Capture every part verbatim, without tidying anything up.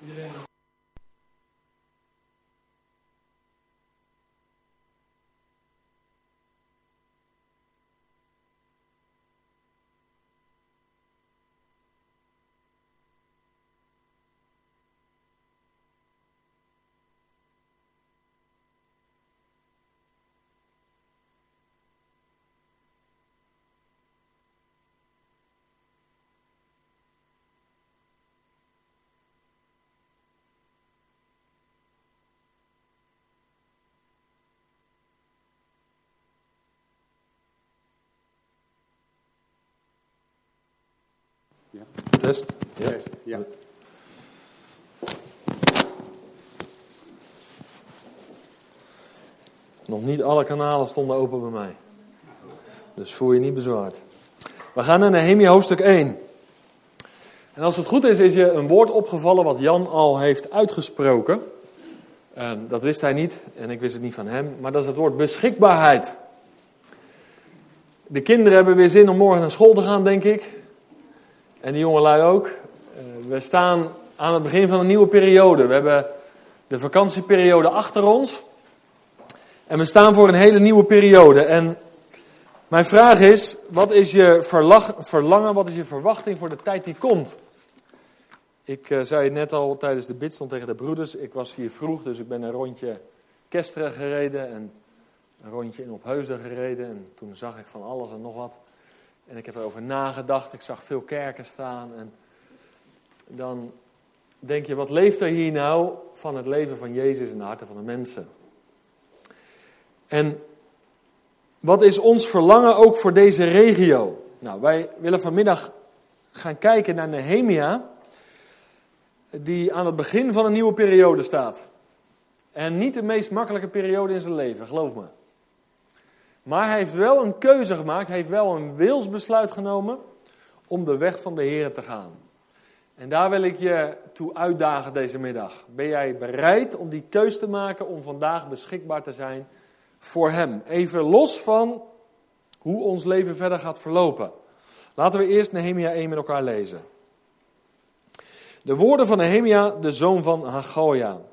Iedereen. Ja. Test. Ja. Test, ja. Nog niet alle kanalen stonden open bij mij. Dus voel je niet bezwaard. We gaan naar Nehemia hoofdstuk één. En als het goed is, is je een woord opgevallen wat Jan al heeft uitgesproken. Uh, dat wist hij niet en ik wist het niet van hem. Maar dat is het woord beschikbaarheid. De kinderen hebben weer zin om morgen naar school te gaan, denk ik. En die jongelui ook. Uh, we staan aan het begin van een nieuwe periode. We hebben de vakantieperiode achter ons. En we staan voor een hele nieuwe periode. En mijn vraag is, wat is je verlag, verlangen, wat is je verwachting voor de tijd die komt? Ik uh, zei het net al tijdens de bidstond tegen de broeders. Ik was hier vroeg, dus ik ben een rondje Kesteren gereden en een rondje in Opheusden gereden. En toen zag ik van alles en nog wat. En ik heb erover nagedacht. Ik zag veel kerken staan. En dan denk je, wat leeft er hier nou van het leven van Jezus in de harten van de mensen? En wat is ons verlangen ook voor deze regio? Nou, wij willen vanmiddag gaan kijken naar Nehemia, die aan het begin van een nieuwe periode staat. En niet de meest makkelijke periode in zijn leven, geloof me. Maar hij heeft wel een keuze gemaakt, hij heeft wel een wilsbesluit genomen om de weg van de Heer te gaan. En daar wil ik je toe uitdagen deze middag. Ben jij bereid om die keuze te maken om vandaag beschikbaar te zijn voor hem? Even los van hoe ons leven verder gaat verlopen. Laten we eerst Nehemia één met elkaar lezen. De woorden van Nehemia, de zoon van Hagoja.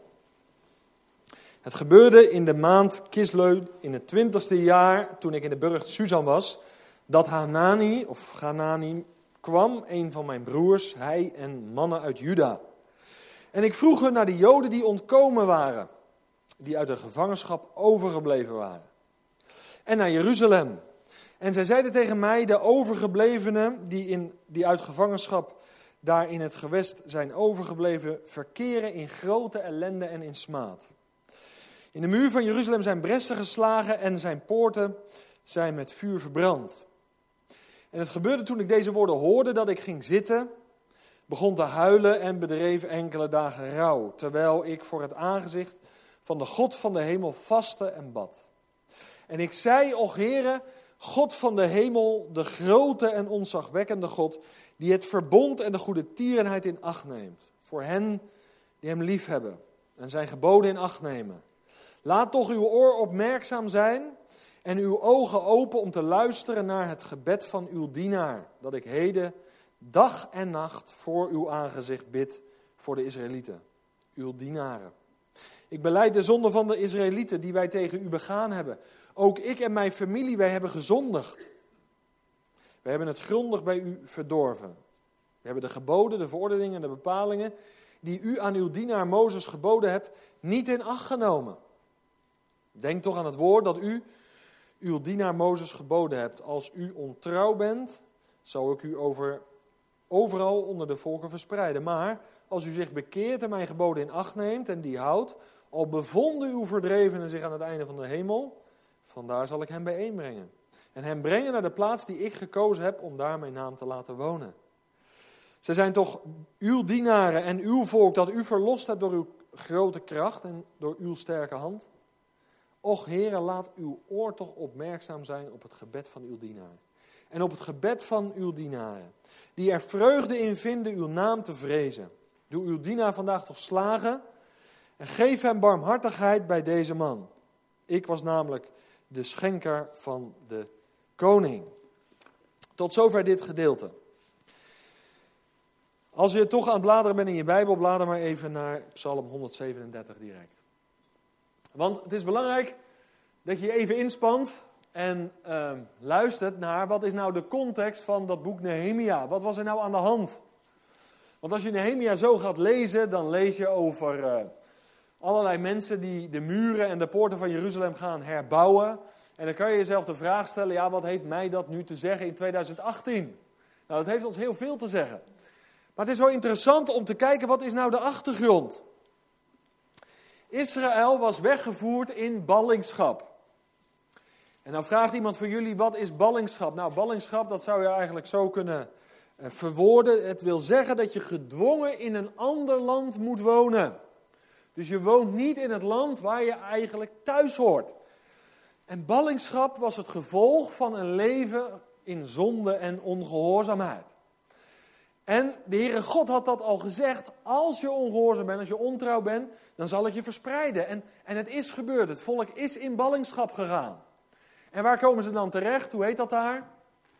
Het gebeurde in de maand Kisleu in het twintigste jaar, toen ik in de burcht Susan was, dat Hanani, of Hanani, kwam, een van mijn broers, hij en mannen uit Juda. En ik vroeg hun naar de Joden die ontkomen waren, die uit de gevangenschap overgebleven waren. En naar Jeruzalem. En zij zeiden tegen mij, de overgeblevenen die, in, die uit gevangenschap daar in het gewest zijn overgebleven, verkeren in grote ellende en in smaad. In de muur van Jeruzalem zijn bressen geslagen en zijn poorten zijn met vuur verbrand. En het gebeurde toen ik deze woorden hoorde dat ik ging zitten, begon te huilen en bedreef enkele dagen rouw, terwijl ik voor het aangezicht van de God van de hemel vastte en bad. En ik zei, och Heere, God van de hemel, de grote en ontzagwekkende God, die het verbond en de goede tierenheid in acht neemt, voor hen die hem liefhebben en zijn geboden in acht nemen. Laat toch uw oor opmerkzaam zijn en uw ogen open om te luisteren naar het gebed van uw dienaar, dat ik heden dag en nacht voor uw aangezicht bid voor de Israëlieten, uw dienaren. Ik belijd de zonde van de Israëlieten die wij tegen u begaan hebben. Ook ik en mijn familie, wij hebben gezondigd. We hebben het grondig bij u verdorven. We hebben de geboden, de verordeningen en de bepalingen die u aan uw dienaar Mozes geboden hebt, niet in acht genomen. Denk toch aan het woord dat u uw dienaar Mozes geboden hebt. Als u ontrouw bent, zal ik u over, overal onder de volken verspreiden. Maar als u zich bekeert en mijn geboden in acht neemt en die houdt, al bevonden uw verdrevenen zich aan het einde van de hemel, vandaar zal ik hem bijeenbrengen. En hem brengen naar de plaats die ik gekozen heb om daar mijn naam te laten wonen. Zij zijn toch uw dienaren en uw volk dat u verlost hebt door uw grote kracht en door uw sterke hand. Och Heere, laat uw oor toch opmerkzaam zijn op het gebed van uw dienaar. En op het gebed van uw dienaren, die er vreugde in vinden uw naam te vrezen. Doe uw dienaar vandaag toch slagen en geef hem barmhartigheid bij deze man. Ik was namelijk de schenker van de koning. Tot zover dit gedeelte. Als je toch aan het bladeren bent in je Bijbel, blader maar even naar Psalm honderdzevenendertig direct. Want het is belangrijk dat je je even inspant en uh, luistert naar wat is nou de context van dat boek Nehemia. Wat was er nou aan de hand? Want als je Nehemia zo gaat lezen, dan lees je over uh, allerlei mensen die de muren en de poorten van Jeruzalem gaan herbouwen. En dan kan je jezelf de vraag stellen, ja, wat heeft mij dat nu te zeggen in tweeduizend achttien? Nou, dat heeft ons heel veel te zeggen. Maar het is wel interessant om te kijken, wat is nou de achtergrond? Israël was weggevoerd in ballingschap. En dan vraagt iemand van jullie, wat is ballingschap? Nou, ballingschap, dat zou je eigenlijk zo kunnen uh, verwoorden. Het wil zeggen dat je gedwongen in een ander land moet wonen. Dus je woont niet in het land waar je eigenlijk thuis hoort. En ballingschap was het gevolg van een leven in zonde en ongehoorzaamheid. En de Heere God had dat al gezegd, als je ongehoorzaam bent, als je ontrouw bent, dan zal ik je verspreiden. En, en het is gebeurd, het volk is in ballingschap gegaan. En waar komen ze dan terecht? Hoe heet dat daar?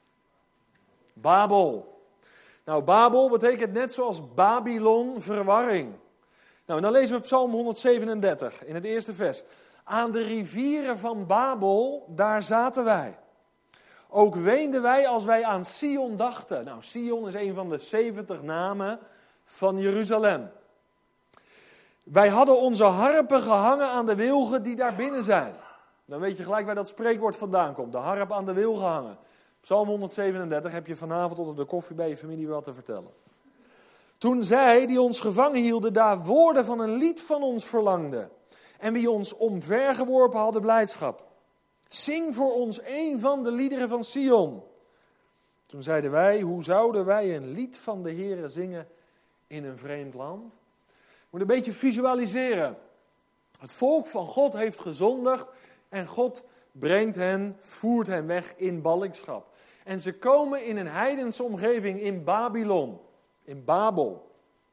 Babel. Nou, Babel betekent net zoals Babylon verwarring. Nou, en dan lezen we Psalm honderdzevenendertig in het eerste vers. Aan de rivieren van Babel, daar zaten wij. Ook weenden wij als wij aan Sion dachten. Nou, Sion is een van de zeventig namen van Jeruzalem. Wij hadden onze harpen gehangen aan de wilgen die daar binnen zijn. Dan weet je gelijk waar dat spreekwoord vandaan komt. De harp aan de wilgen hangen. Psalm honderdzevenendertig heb je vanavond onder de koffie bij je familie wat te vertellen. Toen zij die ons gevangen hielden daar woorden van een lied van ons verlangden. En wie ons omvergeworpen hadden blijdschap. Zing voor ons een van de liederen van Sion. Toen zeiden wij, hoe zouden wij een lied van de Heere zingen in een vreemd land? Je moet een beetje visualiseren. Het volk van God heeft gezondigd en God brengt hen, voert hen weg in ballingschap. En ze komen in een heidense omgeving in Babylon, in Babel.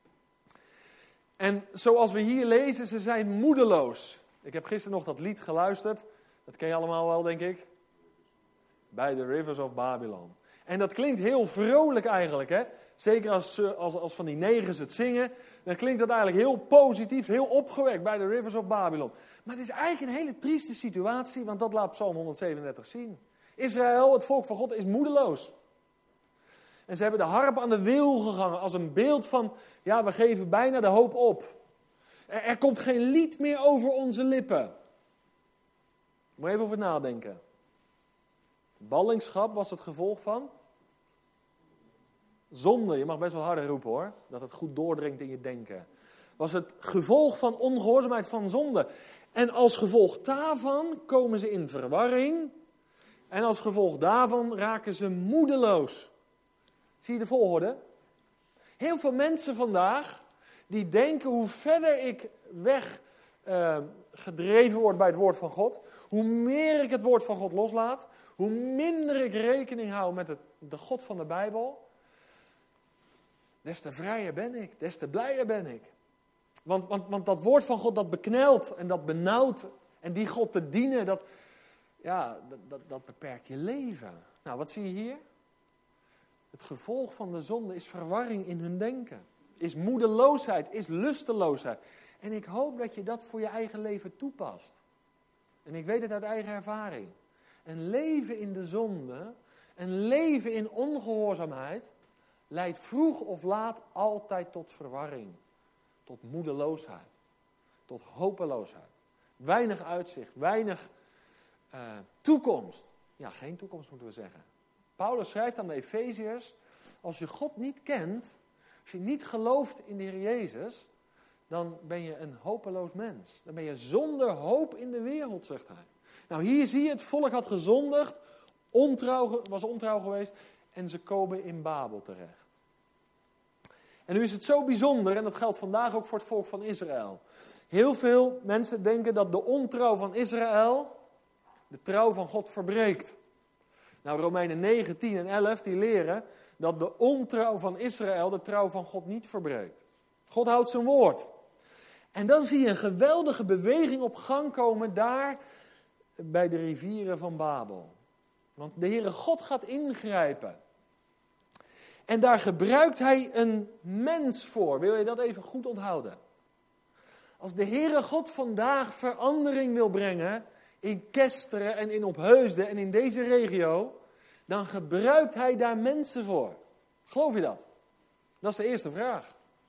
En zoals we hier lezen, ze zijn moedeloos. Ik heb gisteren nog dat lied geluisterd. Dat ken je allemaal wel, denk ik. By the rivers of Babylon. En dat klinkt heel vrolijk eigenlijk, hè. Zeker als, als, als van die negers het zingen. Dan klinkt dat eigenlijk heel positief, heel opgewekt. By the rivers of Babylon. Maar het is eigenlijk een hele trieste situatie, want dat laat Psalm honderdzevenendertig zien. Israël, het volk van God, is moedeloos. En ze hebben de harp aan de wil gehangen als een beeld van, ja, we geven bijna de hoop op. Er, er komt geen lied meer over onze lippen. Moet je even over nadenken. Ballingschap was het gevolg van zonde. Je mag best wel harder roepen hoor, dat het goed doordringt in je denken. Was het gevolg van ongehoorzaamheid, van zonde. En als gevolg daarvan komen ze in verwarring. En als gevolg daarvan raken ze moedeloos. Zie je de volgorde? Heel veel mensen vandaag, die denken hoe verder ik weg uh, gedreven word bij het woord van God, hoe meer ik het woord van God loslaat, hoe minder ik rekening hou met het, de God van de Bijbel, des te vrijer ben ik, des te blijer ben ik. Want, want, want dat woord van God, dat beknelt en dat benauwt. En die God te dienen, dat, ja, dat, dat, dat beperkt je leven. Nou, wat zie je hier? Het gevolg van de zonde is verwarring in hun denken. Is moedeloosheid, is lusteloosheid. En ik hoop dat je dat voor je eigen leven toepast. En ik weet het uit eigen ervaring. Een leven in de zonde, een leven in ongehoorzaamheid, leidt vroeg of laat altijd tot verwarring. Tot moedeloosheid. Tot hopeloosheid. Weinig uitzicht, weinig uh, toekomst. Ja, geen toekomst moeten we zeggen. Paulus schrijft aan de Efeziërs, als je God niet kent, als je niet gelooft in de Heer Jezus, dan ben je een hopeloos mens. Dan ben je zonder hoop in de wereld, zegt hij. Nou, hier zie je, het volk had gezondigd, ontrouw, was ontrouw geweest en ze komen in Babel terecht. En nu is het zo bijzonder, en dat geldt vandaag ook voor het volk van Israël. Heel veel mensen denken dat de ontrouw van Israël de trouw van God verbreekt. Nou, Romeinen negen, tien en elf die leren dat de ontrouw van Israël de trouw van God niet verbreekt. God houdt zijn woord. En dan zie je een geweldige beweging op gang komen daar bij de rivieren van Babel. Want de Heere God gaat ingrijpen. En daar gebruikt hij een mens voor. Wil je dat even goed onthouden? Als de Heere God vandaag verandering wil brengen in Kesteren en in Opheusden en in deze regio, dan gebruikt hij daar mensen voor. Geloof je dat? Dat is de eerste vraag.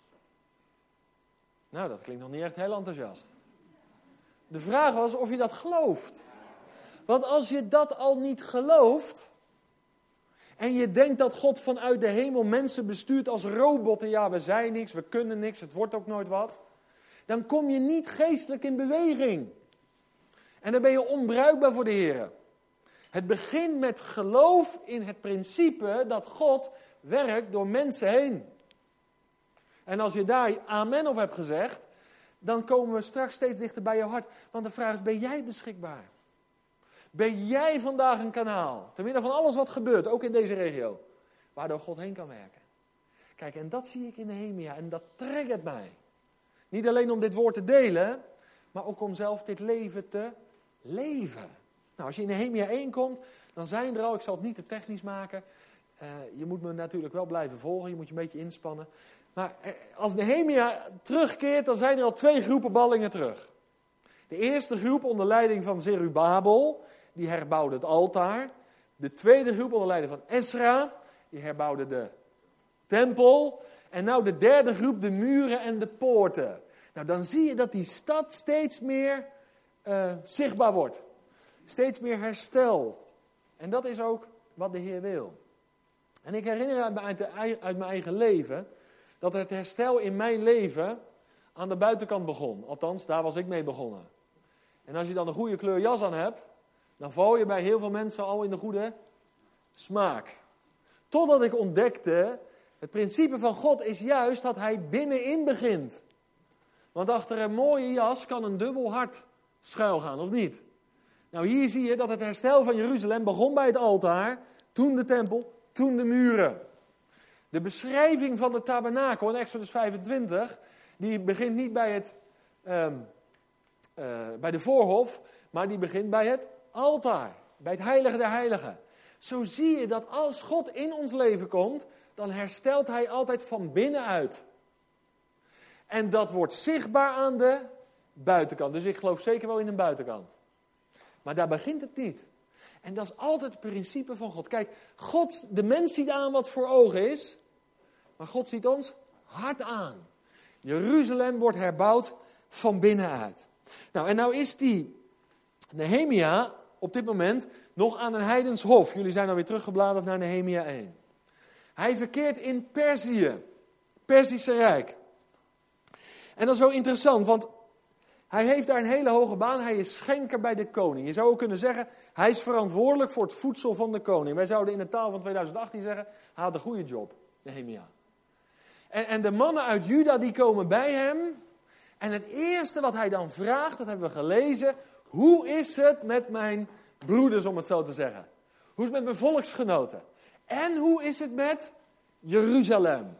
Nou, dat klinkt nog niet echt heel enthousiast. De vraag was of je dat gelooft. Want als je dat al niet gelooft, en je denkt dat God vanuit de hemel mensen bestuurt als robotten, ja, we zijn niks, we kunnen niks, het wordt ook nooit wat, dan kom je niet geestelijk in beweging. En dan ben je onbruikbaar voor de Heer. Het begint met geloof in het principe dat God werkt door mensen heen. En als je daar amen op hebt gezegd, dan komen we straks steeds dichter bij jouw hart. Want de vraag is, ben jij beschikbaar? Ben jij vandaag een kanaal, te midden van alles wat gebeurt, ook in deze regio, waardoor God heen kan werken? Kijk, en dat zie ik in Nehemia en dat triggert mij. Niet alleen om dit woord te delen, maar ook om zelf dit leven te leven. Nou, als je in Nehemia één komt, dan zijn er al, ik zal het niet te technisch maken, uh, je moet me natuurlijk wel blijven volgen, je moet je een beetje inspannen. Maar als Nehemia terugkeert, dan zijn er al twee groepen ballingen terug. De eerste groep onder leiding van Zerubabel, die herbouwde het altaar. De tweede groep onder leiding van Esra, die herbouwde de tempel. En nou de derde groep, de muren en de poorten. Nou, dan zie je dat die stad steeds meer uh, zichtbaar wordt. Steeds meer herstel. En dat is ook wat de Heer wil. En ik herinner uit mijn, uit mijn eigen leven, dat het herstel in mijn leven aan de buitenkant begon. Althans, daar was ik mee begonnen. En als je dan een goede kleur jas aan hebt, dan val je bij heel veel mensen al in de goede smaak. Totdat ik ontdekte, het principe van God is juist dat hij binnenin begint. Want achter een mooie jas kan een dubbel hart schuilgaan, of niet? Nou, hier zie je dat het herstel van Jeruzalem begon bij het altaar, toen de tempel, toen de muren. De beschrijving van de tabernakel in Exodus vijfentwintig, die begint niet bij, het, um, uh, bij de voorhof, maar die begint bij het altaar, bij het heilige der heiligen. Zo zie je dat als God in ons leven komt, dan herstelt hij altijd van binnenuit. En dat wordt zichtbaar aan de buitenkant. Dus ik geloof zeker wel in een buitenkant. Maar daar begint het niet. En dat is altijd het principe van God. Kijk, God, de mens ziet aan wat voor ogen is, maar God ziet ons hart aan. Jeruzalem wordt herbouwd van binnenuit. Nou, en nou is die Nehemia op dit moment nog aan een heidens hof. Jullie zijn alweer teruggebladerd naar Nehemia één. Hij verkeert in Perzië, Perzische Rijk. En dat is wel interessant, want hij heeft daar een hele hoge baan. Hij is schenker bij de koning. Je zou ook kunnen zeggen, hij is verantwoordelijk voor het voedsel van de koning. Wij zouden in de taal van tweeduizend achttien zeggen, hij had een goede job, Nehemia. En, en de mannen uit Juda die komen bij hem. En het eerste wat hij dan vraagt, dat hebben we gelezen. Hoe is het met mijn broeders, om het zo te zeggen? Hoe is het met mijn volksgenoten? En hoe is het met Jeruzalem?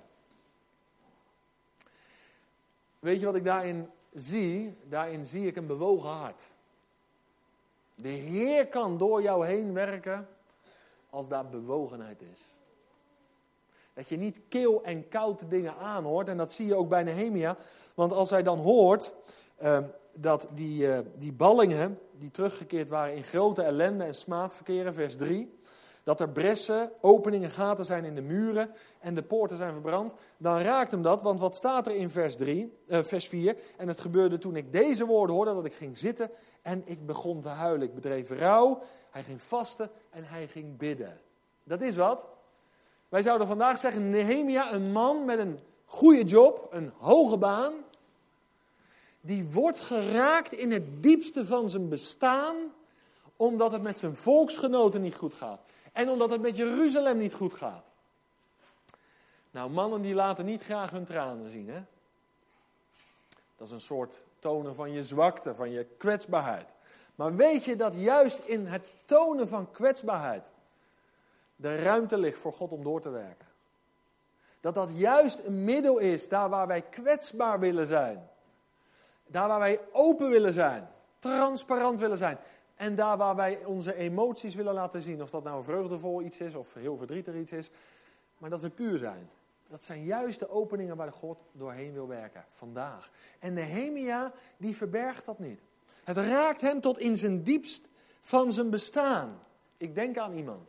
Weet je wat ik daarin zie? Daarin zie ik een bewogen hart. De Heer kan door jou heen werken als daar bewogenheid is. Dat je niet kil en koud dingen aanhoort. En dat zie je ook bij Nehemia. Want als hij dan hoort uh, dat die, uh, die ballingen die teruggekeerd waren in grote ellende en smaad verkeren, vers drie. Dat er bressen, openingen, gaten zijn in de muren en de poorten zijn verbrand. Dan raakt hem dat, want wat staat er in vers, drie, uh, vers vier? En het gebeurde toen ik deze woorden hoorde, dat ik ging zitten en ik begon te huilen. Ik bedreef rouw, hij ging vasten en hij ging bidden. Dat is wat. Wij zouden vandaag zeggen, Nehemia, een man met een goede job, een hoge baan, die wordt geraakt in het diepste van zijn bestaan, omdat het met zijn volksgenoten niet goed gaat. En omdat het met Jeruzalem niet goed gaat. Nou, mannen die laten niet graag hun tranen zien, hè. Dat is een soort tonen van je zwakte, van je kwetsbaarheid. Maar weet je dat juist in het tonen van kwetsbaarheid de ruimte ligt voor God om door te werken? Dat dat juist een middel is, daar waar wij kwetsbaar willen zijn. Daar waar wij open willen zijn, transparant willen zijn. En daar waar wij onze emoties willen laten zien, of dat nou een vreugdevol iets is of heel verdrietig iets is. maar dat we puur zijn. Dat zijn juist de openingen waar God doorheen wil werken, vandaag. En Nehemia, die verbergt dat niet. Het raakt hem tot in zijn diepst van zijn bestaan. Ik denk aan iemand.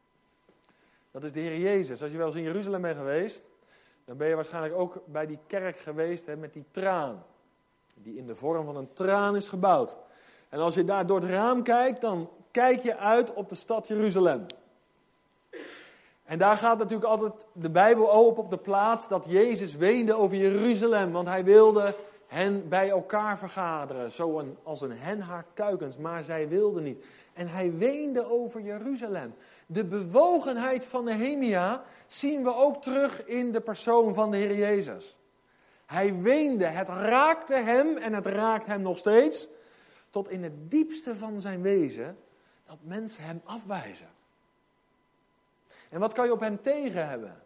Dat is de Heer Jezus. Als je wel eens in Jeruzalem bent geweest, dan ben je waarschijnlijk ook bij die kerk geweest, hè, met die traan. Die in de vorm van een traan is gebouwd. En als je daar door het raam kijkt, dan kijk je uit op de stad Jeruzalem. En daar gaat natuurlijk altijd de Bijbel open op de plaats dat Jezus weende over Jeruzalem. Want hij wilde hen bij elkaar vergaderen, zo een, als een hen haar kuikens, maar zij wilden niet. En hij weende over Jeruzalem. De bewogenheid van Nehemia zien we ook terug in de persoon van de Heer Jezus. Hij weende, het raakte hem en het raakt hem nog steeds, tot in het diepste van zijn wezen, dat mensen hem afwijzen. En wat kan je op hem tegen hebben?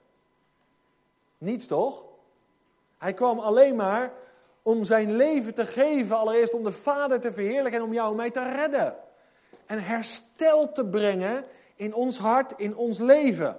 Niets toch? Hij kwam alleen maar om zijn leven te geven, allereerst om de Vader te verheerlijken en om jou en mij te redden. En herstel te brengen in ons hart, in ons leven.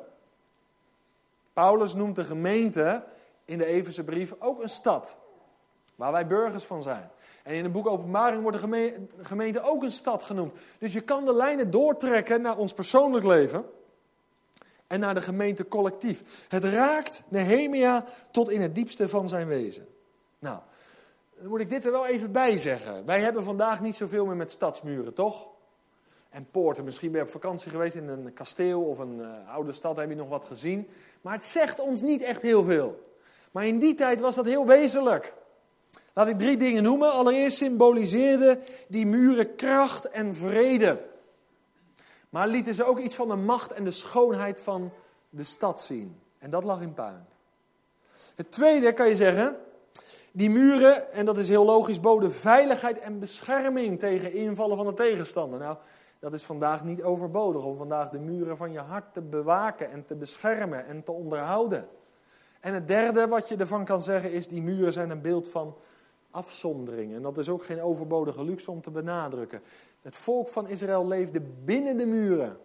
Paulus noemt de gemeente in de Efeze brief ook een stad, waar wij burgers van zijn. En in het boek Openbaring wordt de gemeente ook een stad genoemd. Dus je kan de lijnen doortrekken naar ons persoonlijk leven en naar de gemeente collectief. Het raakt Nehemia tot in het diepste van zijn wezen. Nou, dan moet ik dit er wel even bij zeggen. Wij hebben vandaag niet zoveel meer met stadsmuren, toch? En poorten. Misschien ben je op vakantie geweest in een kasteel of een uh, oude stad, heb je nog wat gezien. Maar het zegt ons niet echt heel veel. Maar in die tijd was dat heel wezenlijk. Laat ik drie dingen noemen. Allereerst symboliseerden die muren kracht en vrede. Maar lieten ze ook iets van de macht en de schoonheid van de stad zien. En dat lag in puin. Het tweede kan je zeggen, die muren, en dat is heel logisch, boden veiligheid en bescherming tegen invallen van de tegenstander. Nou, dat is vandaag niet overbodig om vandaag de muren van je hart te bewaken en te beschermen en te onderhouden. En het derde wat je ervan kan zeggen is, die muren zijn een beeld van afzondering. En dat is ook geen overbodige luxe om te benadrukken. Het volk van Israël leefde binnen de muren.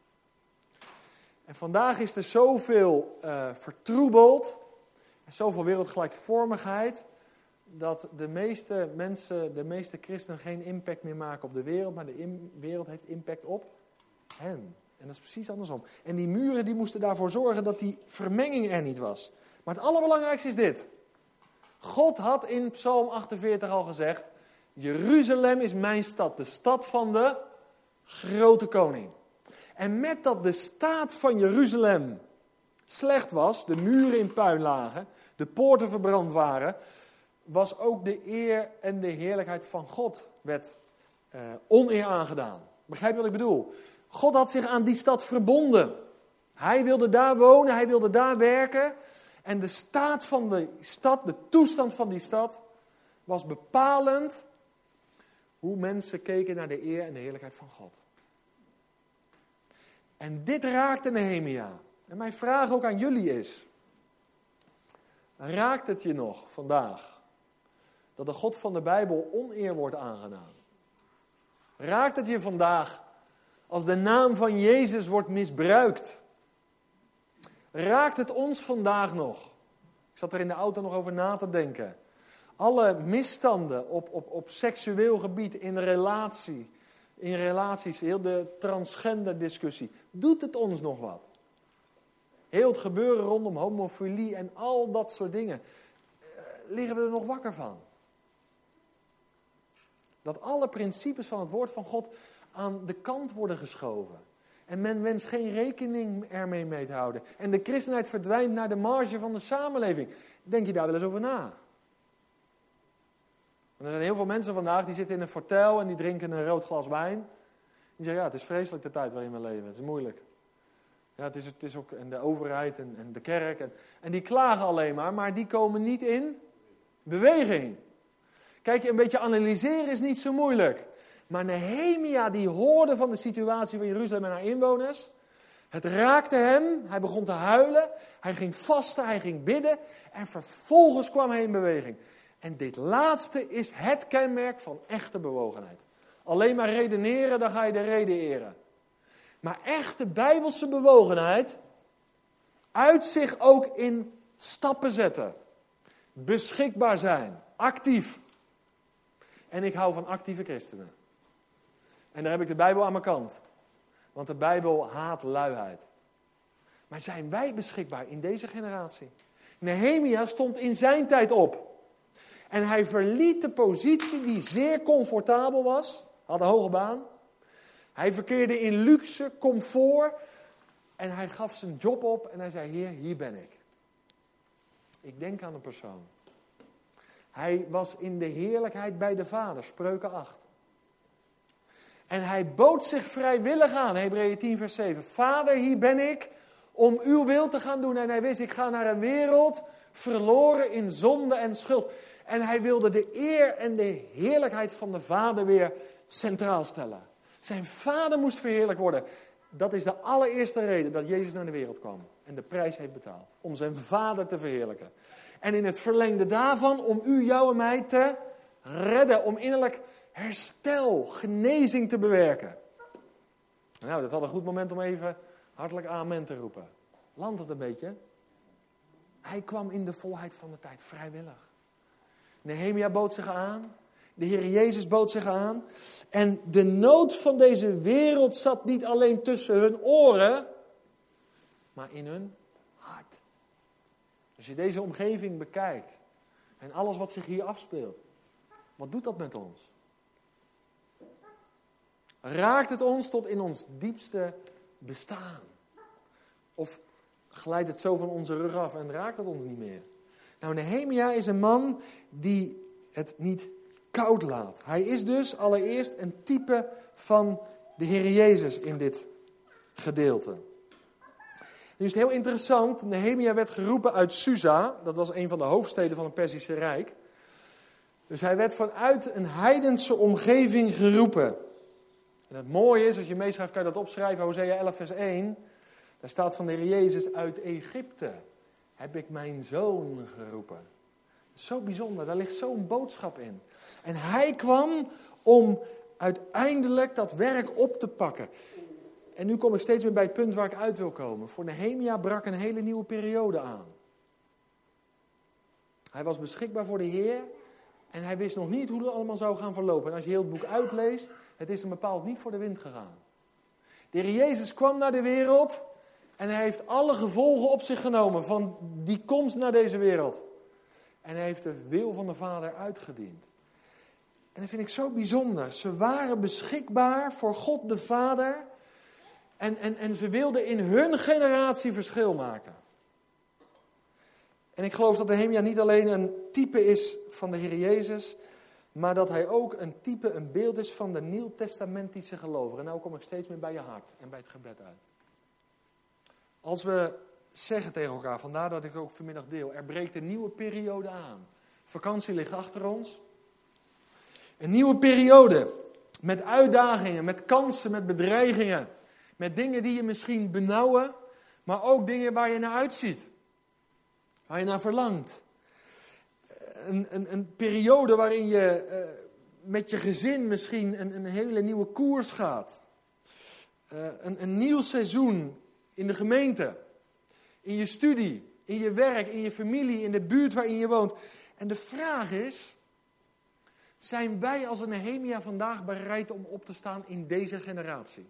En vandaag is er zoveel uh, vertroebeld, en zoveel wereldgelijkvormigheid, dat de meeste mensen, de meeste christenen geen impact meer maken op de wereld, maar de in, wereld heeft impact op hen. En dat is precies andersom. En die muren die moesten daarvoor zorgen dat die vermenging er niet was. Maar het allerbelangrijkste is dit. God had in Psalm achtenveertig al gezegd, Jeruzalem is mijn stad, de stad van de grote koning. En met dat de staat van Jeruzalem slecht was, de muren in puin lagen, de poorten verbrand waren, was ook de eer en de heerlijkheid van God werd uh, oneer aangedaan. Begrijp je wat ik bedoel? God had zich aan die stad verbonden. Hij wilde daar wonen, hij wilde daar werken. En de staat van de stad, de toestand van die stad, was bepalend hoe mensen keken naar de eer en de heerlijkheid van God. En dit raakte Nehemia. En mijn vraag ook aan jullie is, raakt het je nog vandaag dat de God van de Bijbel oneer wordt aangedaan? Raakt het je vandaag als de naam van Jezus wordt misbruikt? Raakt het ons vandaag nog? Ik zat er in de auto nog over na te denken. Alle misstanden op, op, op seksueel gebied, in relatie, in relaties, heel de transgender discussie. Doet het ons nog wat? Heel het gebeuren rondom homofilie en al dat soort dingen. Uh, liggen we er nog wakker van? Dat alle principes van het woord van God aan de kant worden geschoven. En men wenst geen rekening ermee mee te houden. En de christenheid verdwijnt naar de marge van de samenleving. Denk je daar wel eens over na? Want er zijn heel veel mensen vandaag die zitten in een fortel en die drinken een rood glas wijn. Die zeggen, ja, het is vreselijk de tijd waarin we leven. Het is moeilijk. Ja, het is, het is ook en de overheid en, en de kerk. En, en die klagen alleen maar, maar die komen niet in beweging. Kijk, een beetje analyseren is niet zo moeilijk. Maar Nehemia die hoorde van de situatie van Jeruzalem en haar inwoners. Het raakte hem, hij begon te huilen, hij ging vasten, hij ging bidden en vervolgens kwam hij in beweging. En dit laatste is het kenmerk van echte bewogenheid. Alleen maar redeneren, dan ga je de reden eren. Maar echte bijbelse bewogenheid uit zich ook in stappen zetten. Beschikbaar zijn. Actief. En ik hou van actieve christenen. En daar heb ik de Bijbel aan mijn kant. Want de Bijbel haat luiheid. Maar zijn wij beschikbaar in deze generatie? Nehemia stond in zijn tijd op. En hij verliet de positie die zeer comfortabel was. Had een hoge baan. Hij verkeerde in luxe, comfort. En hij gaf zijn job op en hij zei, Heer, hier ben ik. Ik denk aan een persoon. Hij was in de heerlijkheid bij de Vader, Spreuken acht. En hij bood zich vrijwillig aan, Hebreeën tien vers zeven. Vader, hier ben ik om uw wil te gaan doen. En hij wist, ik ga naar een wereld verloren in zonde en schuld. En hij wilde de eer en de heerlijkheid van de Vader weer centraal stellen. Zijn Vader moest verheerlijk worden. Dat is de allereerste reden dat Jezus naar de wereld kwam. En de prijs heeft betaald. Om zijn Vader te verheerlijken. En in het verlengde daarvan om u, jou en mij te redden. Om innerlijk herstel, genezing te bewerken. Nou, dat had een goed moment om even hartelijk amen te roepen. Landt het een beetje? Hij kwam in de volheid van de tijd, vrijwillig. Nehemia bood zich aan. De Heer Jezus bood zich aan. En de nood van deze wereld zat niet alleen tussen hun oren, maar in hun hart. Als je deze omgeving bekijkt en alles wat zich hier afspeelt, wat doet dat met ons? Raakt het ons tot in ons diepste bestaan? Of glijdt het zo van onze rug af en raakt het ons niet meer? Nou, Nehemia is een man die het niet koud laat. Hij is dus allereerst een type van de Heer Jezus in dit gedeelte. Nu is het heel interessant, Nehemia werd geroepen uit Susa, dat was een van de hoofdsteden van het Perzische Rijk. Dus hij werd vanuit een heidense omgeving geroepen. En het mooie is, als je meeschrijft kan je dat opschrijven, Hosea elf vers één. Daar staat van de Heer Jezus, uit Egypte heb ik mijn zoon geroepen. Dat is zo bijzonder, daar ligt zo'n boodschap in. En hij kwam om uiteindelijk dat werk op te pakken. En nu kom ik steeds meer bij het punt waar ik uit wil komen. Voor Nehemia brak een hele nieuwe periode aan. Hij was beschikbaar voor de Heer en hij wist nog niet hoe het allemaal zou gaan verlopen. En als je heel het boek uitleest, het is hem bepaald niet voor de wind gegaan. De Heer Jezus kwam naar de wereld en hij heeft alle gevolgen op zich genomen van die komst naar deze wereld. En hij heeft de wil van de Vader uitgediend. En dat vind ik zo bijzonder. Ze waren beschikbaar voor God de Vader. En, en, en ze wilden in hun generatie verschil maken. En ik geloof dat Nehemia niet alleen een type is van de Heer Jezus, maar dat hij ook een type, een beeld is van de nieuwtestamentische gelovigen. En nou kom ik steeds meer bij je hart en bij het gebed uit. Als we zeggen tegen elkaar, vandaar dat ik het ook vanmiddag deel, er breekt een nieuwe periode aan. Vakantie ligt achter ons. Een nieuwe periode met uitdagingen, met kansen, met bedreigingen. Met dingen die je misschien benauwen, maar ook dingen waar je naar uitziet. Waar je naar verlangt. Een, een, een periode waarin je uh, met je gezin misschien een, een hele nieuwe koers gaat. Uh, een, een nieuw seizoen in de gemeente. In je studie, in je werk, in je familie, in de buurt waarin je woont. En de vraag is, zijn wij als een Nehemia vandaag bereid om op te staan in deze generatie?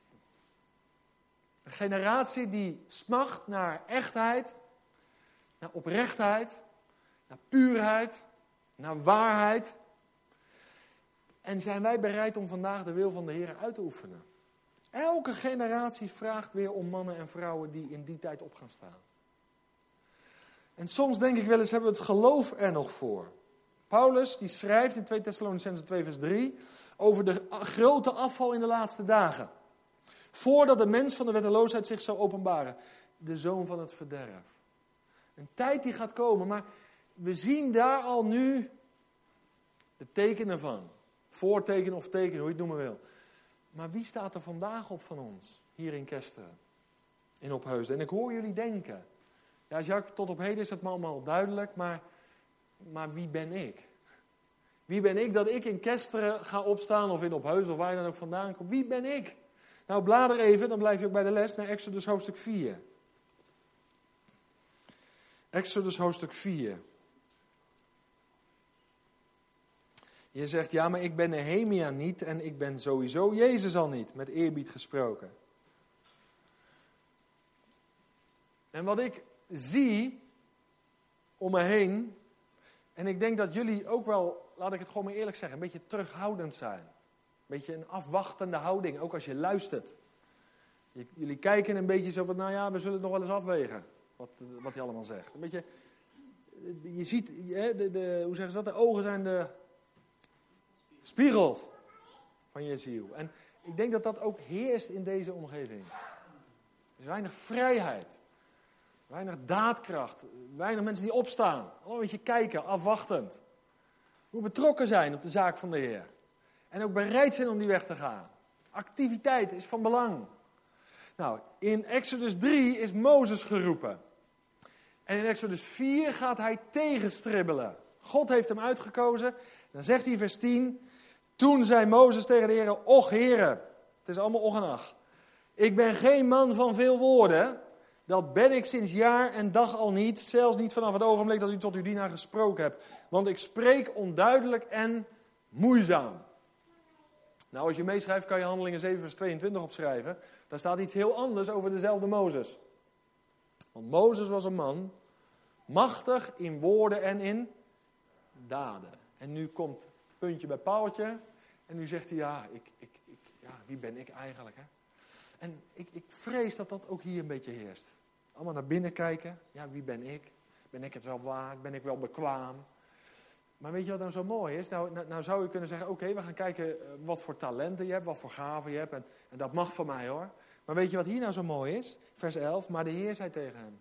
Een generatie die smacht naar echtheid, naar oprechtheid, naar puurheid, naar waarheid. En zijn wij bereid om vandaag de wil van de Heer uit te oefenen? Elke generatie vraagt weer om mannen en vrouwen die in die tijd op gaan staan. En soms denk ik wel eens, hebben we het geloof er nog voor? Paulus die schrijft in twee Thessalonicenzen twee vers drie over de grote afval in de laatste dagen. Voordat de mens van de wetteloosheid zich zou openbaren. De zoon van het verderf. Een tijd die gaat komen, maar we zien daar al nu de tekenen van. Voorteken of teken, hoe je het noemen wil. Maar wie staat er vandaag op van ons, hier in Kesteren, in Opheusden? En ik hoor jullie denken. Ja, Jacques, tot op heden is het me allemaal duidelijk, maar, maar wie ben ik? Wie ben ik dat ik in Kesteren ga opstaan, of in Opheusden, of waar je dan ook vandaan komt? Wie ben ik? Nou, blader even, dan blijf je ook bij de les, naar Exodus hoofdstuk vier. Exodus hoofdstuk vier. Je zegt, ja, maar ik ben Nehemia niet en ik ben sowieso Jezus al niet, met eerbied gesproken. En wat ik zie om me heen, en ik denk dat jullie ook wel, laat ik het gewoon maar eerlijk zeggen, een beetje terughoudend zijn. Een beetje een afwachtende houding, ook als je luistert. J- jullie kijken een beetje zo van, nou ja, we zullen het nog wel eens afwegen, wat, wat hij allemaal zegt. Een beetje, je ziet, hè, de, de, hoe zeggen ze dat, de ogen zijn de spiegels van je ziel. En ik denk dat dat ook heerst in deze omgeving. Er is weinig vrijheid. Weinig daadkracht. Weinig mensen die opstaan. Allemaal een beetje kijken, afwachtend. Hoe betrokken zijn op de zaak van de Heer. En ook bereid zijn om die weg te gaan. Activiteit is van belang. Nou, in Exodus drie is Mozes geroepen. En in Exodus vier gaat hij tegenstribbelen. God heeft hem uitgekozen. Dan zegt hij in vers tien. Toen zei Mozes tegen de Heer, och Heere. Het is allemaal och en ach. Ik ben geen man van veel woorden. Dat ben ik sinds jaar en dag al niet. Zelfs niet vanaf het ogenblik dat u tot uw dienaar gesproken hebt. Want ik spreek onduidelijk en moeizaam. Nou, als je meeschrijft kan je Handelingen zeven vers tweeëntwintig opschrijven. Daar staat iets heel anders over dezelfde Mozes. Want Mozes was een man, machtig in woorden en in daden. En nu komt puntje bij paaltje. En nu zegt hij, ja, ik, ik, ik, ja wie ben ik eigenlijk, hè? En ik, ik vrees dat dat ook hier een beetje heerst. Allemaal naar binnen kijken. Ja, wie ben ik? Ben ik het wel waard? Ben ik wel bekwaam? Maar weet je wat nou zo mooi is? Nou, nou, nou zou je kunnen zeggen, oké, okay, we gaan kijken wat voor talenten je hebt, wat voor gaven je hebt. En, en dat mag van mij hoor. Maar weet je wat hier nou zo mooi is? Vers elf, maar de Heer zei tegen hem.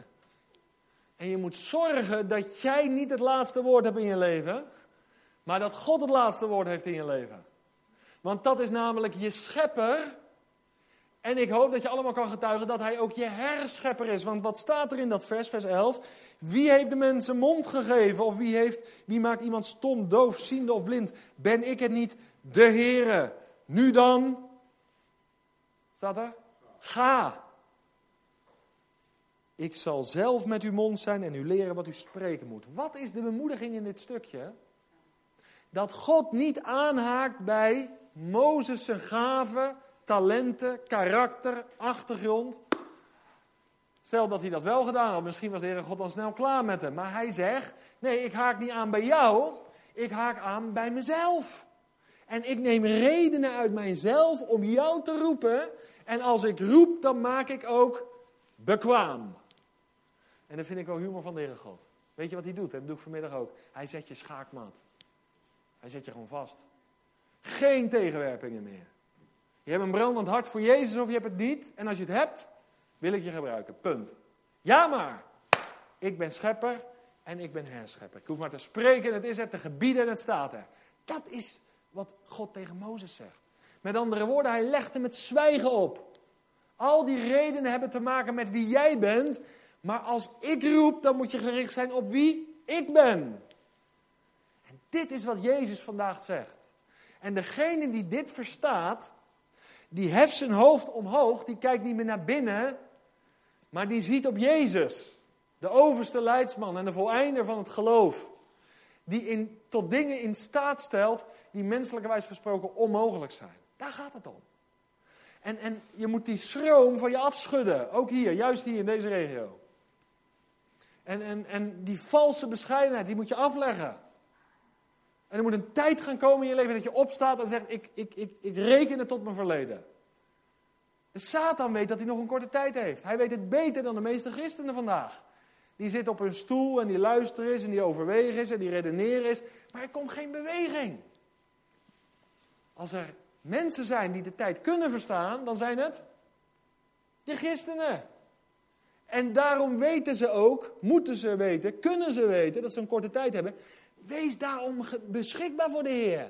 En je moet zorgen dat jij niet het laatste woord hebt in je leven. Maar dat God het laatste woord heeft in je leven. Want dat is namelijk je schepper. En ik hoop dat je allemaal kan getuigen dat hij ook je herschepper is. Want wat staat er in dat vers, vers elf? Wie heeft de mensen mond gegeven? Of wie, heeft, wie maakt iemand stom, doof, ziende of blind? Ben ik het niet, de Heere? Nu dan, staat er? Ga. Ik zal zelf met uw mond zijn en u leren wat u spreken moet. Wat is de bemoediging in dit stukje? Dat God niet aanhaakt bij Mozes' zijn gaven, talenten, karakter, achtergrond. Stel dat hij dat wel gedaan had, misschien was de Heere God dan snel klaar met hem. Maar hij zegt, nee, ik haak niet aan bij jou, ik haak aan bij mezelf. En ik neem redenen uit mijzelf om jou te roepen. En als ik roep, dan maak ik ook bekwaam. En dat vind ik wel humor van de Heere God. Weet je wat hij doet? Dat doe ik vanmiddag ook. Hij zet je schaakmat. Hij zet je gewoon vast. Geen tegenwerpingen meer. Je hebt een brandend hart voor Jezus of je hebt het niet. En als je het hebt, wil ik je gebruiken. Punt. Ja maar, ik ben schepper en ik ben herschepper. Ik hoef maar te spreken, het is er, te gebieden en het staat er. Dat is wat God tegen Mozes zegt. Met andere woorden, hij legt hem het zwijgen op. Al die redenen hebben te maken met wie jij bent. Maar als ik roep, dan moet je gericht zijn op wie ik ben. En dit is wat Jezus vandaag zegt. En degene die dit verstaat, die heft zijn hoofd omhoog, die kijkt niet meer naar binnen, maar die ziet op Jezus, de overste leidsman en de voleinder van het geloof, die in, tot dingen in staat stelt die menselijkerwijs gesproken onmogelijk zijn. Daar gaat het om. En, en je moet die schroom van je afschudden, ook hier, juist hier in deze regio. En, en, en die valse bescheidenheid, die moet je afleggen. En er moet een tijd gaan komen in je leven dat je opstaat en zegt, ik, ik, ik, ik reken het tot mijn verleden. De Satan weet dat hij nog een korte tijd heeft. Hij weet het beter dan de meeste christenen vandaag. Die zitten op hun stoel en die luisteren is en die overwegen is en die redeneren is. Maar er komt geen beweging. Als er mensen zijn die de tijd kunnen verstaan, dan zijn het de christenen. En daarom weten ze ook, moeten ze weten, kunnen ze weten dat ze een korte tijd hebben. Wees daarom beschikbaar voor de Heer.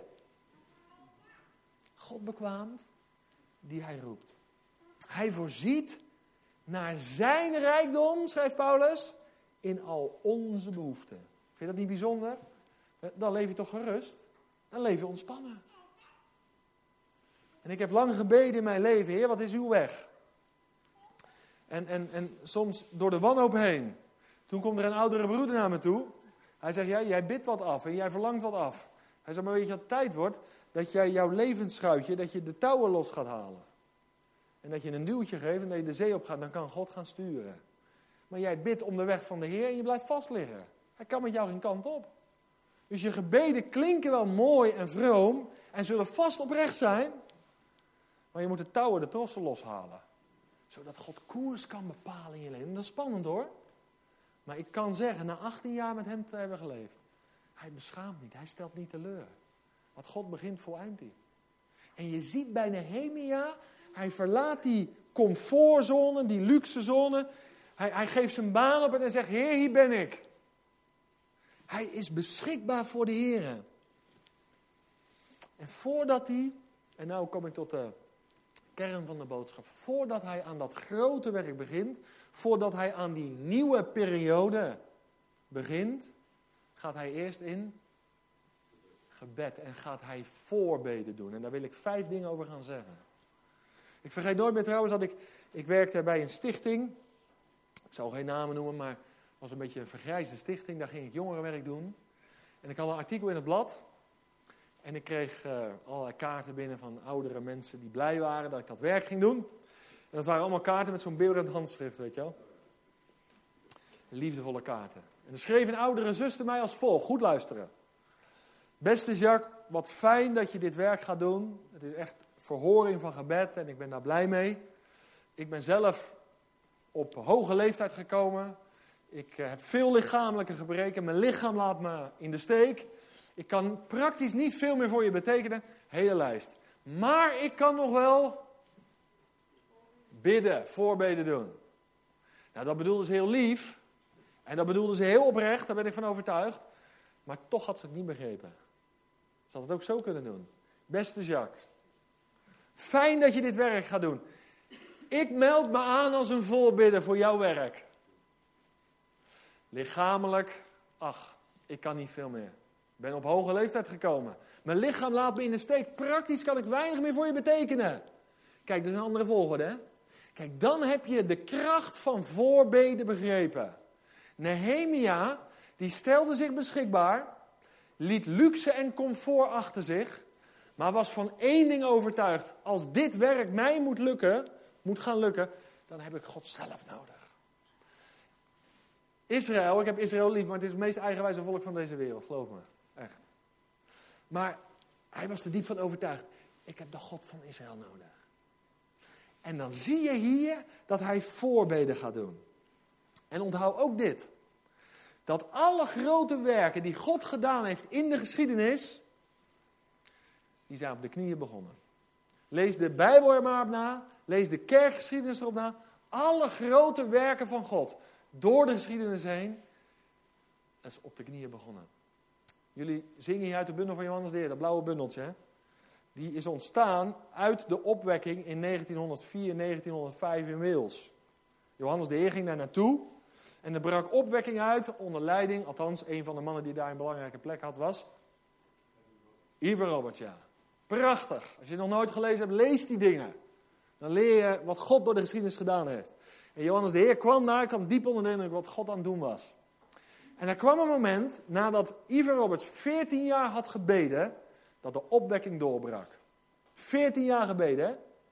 God bekwaamt die hij roept. Hij voorziet naar zijn rijkdom, schrijft Paulus, in al onze behoeften. Vind je dat niet bijzonder? Dan leef je toch gerust? Dan leef je ontspannen. En ik heb lang gebeden in mijn leven, Heer, wat is uw weg? En, en, en soms door de wanhoop heen. Toen komt er een oudere broeder naar me toe. Hij zegt, ja, jij bidt wat af en jij verlangt wat af. Hij zegt, maar weet je wat het tijd wordt? Dat jij jouw levensschuitje, dat je de touwen los gaat halen. En dat je een duwtje geeft en dat je de zee op gaat, dan kan God gaan sturen. Maar jij bidt om de weg van de Heer en je blijft vast liggen. Hij kan met jou geen kant op. Dus je gebeden klinken wel mooi en vroom en zullen vast oprecht zijn. Maar je moet de touwen, de trossen loshalen. Zodat God koers kan bepalen in je leven. En dat is spannend hoor. Maar ik kan zeggen, na achttien jaar met hem te hebben geleefd. Hij beschaamt niet, hij stelt niet teleur. Wat God begint, voleind hij. En je ziet bij Nehemia, hij verlaat die comfortzone, die luxe zone. Hij, hij geeft zijn baan op en hij zegt, Heer, hier ben ik. Hij is beschikbaar voor de Heer. En voordat hij, en nou kom ik tot de kern van de boodschap. Voordat hij aan dat grote werk begint, voordat hij aan die nieuwe periode begint, gaat hij eerst in gebed en gaat hij voorbeden doen. En daar wil ik vijf dingen over gaan zeggen. Ik vergeet nooit meer trouwens dat ik, ik werkte bij een stichting. Ik zal geen namen noemen, maar het was een beetje een vergrijsde stichting. Daar ging ik jongerenwerk doen. En ik had een artikel in het blad. En ik kreeg uh, allerlei kaarten binnen van oudere mensen die blij waren dat ik dat werk ging doen. En dat waren allemaal kaarten met zo'n beeldend handschrift, weet je wel. Liefdevolle kaarten. En er schreef een oudere zuster mij als volgt. Goed luisteren. Beste Jacques, wat fijn dat je dit werk gaat doen. Het is echt verhoring van gebed en ik ben daar blij mee. Ik ben zelf op hoge leeftijd gekomen. Ik uh, heb veel lichamelijke gebreken. Mijn lichaam laat me in de steek. Ik kan praktisch niet veel meer voor je betekenen. Hele lijst. Maar ik kan nog wel bidden, voorbeden doen. Nou, dat bedoelde ze heel lief. En dat bedoelde ze heel oprecht, daar ben ik van overtuigd. Maar toch had ze het niet begrepen. Ze had het ook zo kunnen doen. Beste Jacques, fijn dat je dit werk gaat doen. Ik meld me aan als een voorbidder voor jouw werk. Lichamelijk, ach, ik kan niet veel meer. Ik ben op hoge leeftijd gekomen. Mijn lichaam laat me in de steek. Praktisch kan ik weinig meer voor je betekenen. Kijk, dat is een andere volgorde, hè? Kijk, dan heb je de kracht van voorbeden begrepen. Nehemia, die stelde zich beschikbaar, liet luxe en comfort achter zich, maar was van één ding overtuigd. Als dit werk mij moet lukken, moet gaan lukken, dan heb ik God zelf nodig. Israël, ik heb Israël lief, maar het is het meest eigenwijze volk van deze wereld, geloof me. Echt. Maar hij was er diep van overtuigd. Ik heb de God van Israël nodig. En dan zie je hier dat hij voorbeden gaat doen. En onthoud ook dit. Dat alle grote werken die God gedaan heeft in de geschiedenis, die zijn op de knieën begonnen. Lees de Bijbel er maar op na. Lees de kerkgeschiedenis erop na. Alle grote werken van God door de geschiedenis heen, dat is op de knieën begonnen. Jullie zingen hier uit de bundel van Johannes de Heer, dat blauwe bundeltje. Hè? Die is ontstaan uit de opwekking in negentienhonderdvier, negentienhonderdvijf in Wales. Johannes de Heer ging daar naartoe. En er brak opwekking uit onder leiding, althans een van de mannen die daar een belangrijke plek had, was Iver Roberts, ja. Prachtig. Als je nog nooit gelezen hebt, lees die dingen. Dan leer je wat God door de geschiedenis gedaan heeft. En Johannes de Heer kwam daar, kwam diep onder de indruk wat God aan het doen was. En er kwam een moment, nadat Iver Roberts veertien jaar had gebeden, dat de opwekking doorbrak. veertien jaar gebeden, hè?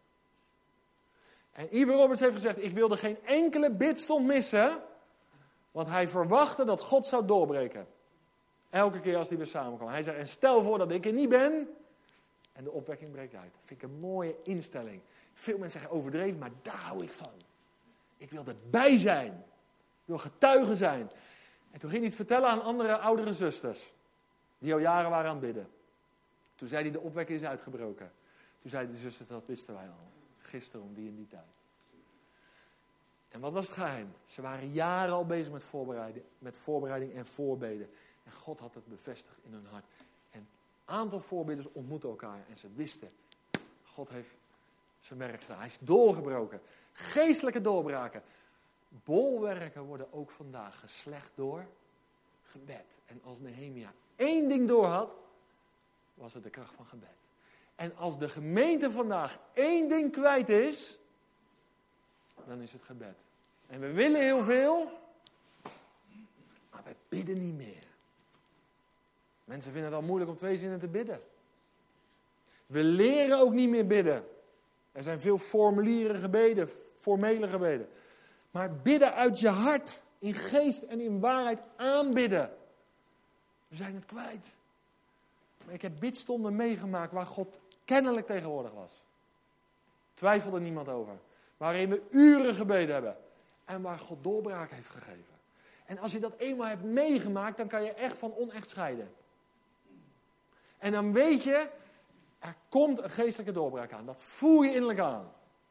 En Iver Roberts heeft gezegd, ik wilde geen enkele bidstond missen, want hij verwachtte dat God zou doorbreken. Elke keer als hij weer samenkwam. Hij zei, en stel voor dat ik er niet ben, en de opwekking breekt uit. Dat vind ik een mooie instelling. Veel mensen zeggen overdreven, maar daar hou ik van. Ik wil erbij zijn. Ik wil getuige zijn. En toen ging hij het vertellen aan andere oudere zusters, die al jaren waren aan het bidden. Toen zei hij, de opwekking is uitgebroken. Toen zei de zusters, dat wisten wij al. Gisteren om die en die tijd. En wat was het geheim? Ze waren jaren al bezig met voorbereiding, met voorbereiding en voorbeden. En God had het bevestigd in hun hart. En een aantal voorbidders ontmoetten elkaar. En ze wisten, God heeft zijn werk gedaan. Hij is doorgebroken. Geestelijke doorbraken. Bolwerken worden ook vandaag geslecht door gebed. En als Nehemia één ding door had, was het de kracht van gebed. En als de gemeente vandaag één ding kwijt is, dan is het gebed. En we willen heel veel, We bidden niet meer. Mensen vinden het al moeilijk om twee zinnen te bidden. We leren ook niet meer bidden. Er zijn veel formuliere gebeden, formele gebeden. Maar bidden uit je hart, in geest en in waarheid aanbidden. We zijn het kwijt. Maar ik heb bidstonden meegemaakt waar God kennelijk tegenwoordig was. Twijfelde niemand over. Waarin we uren gebeden hebben. En waar God doorbraak heeft gegeven. En als je dat eenmaal hebt meegemaakt, dan kan je echt van onecht scheiden. En dan weet je, er komt een geestelijke doorbraak aan. Dat voel je innerlijk aan.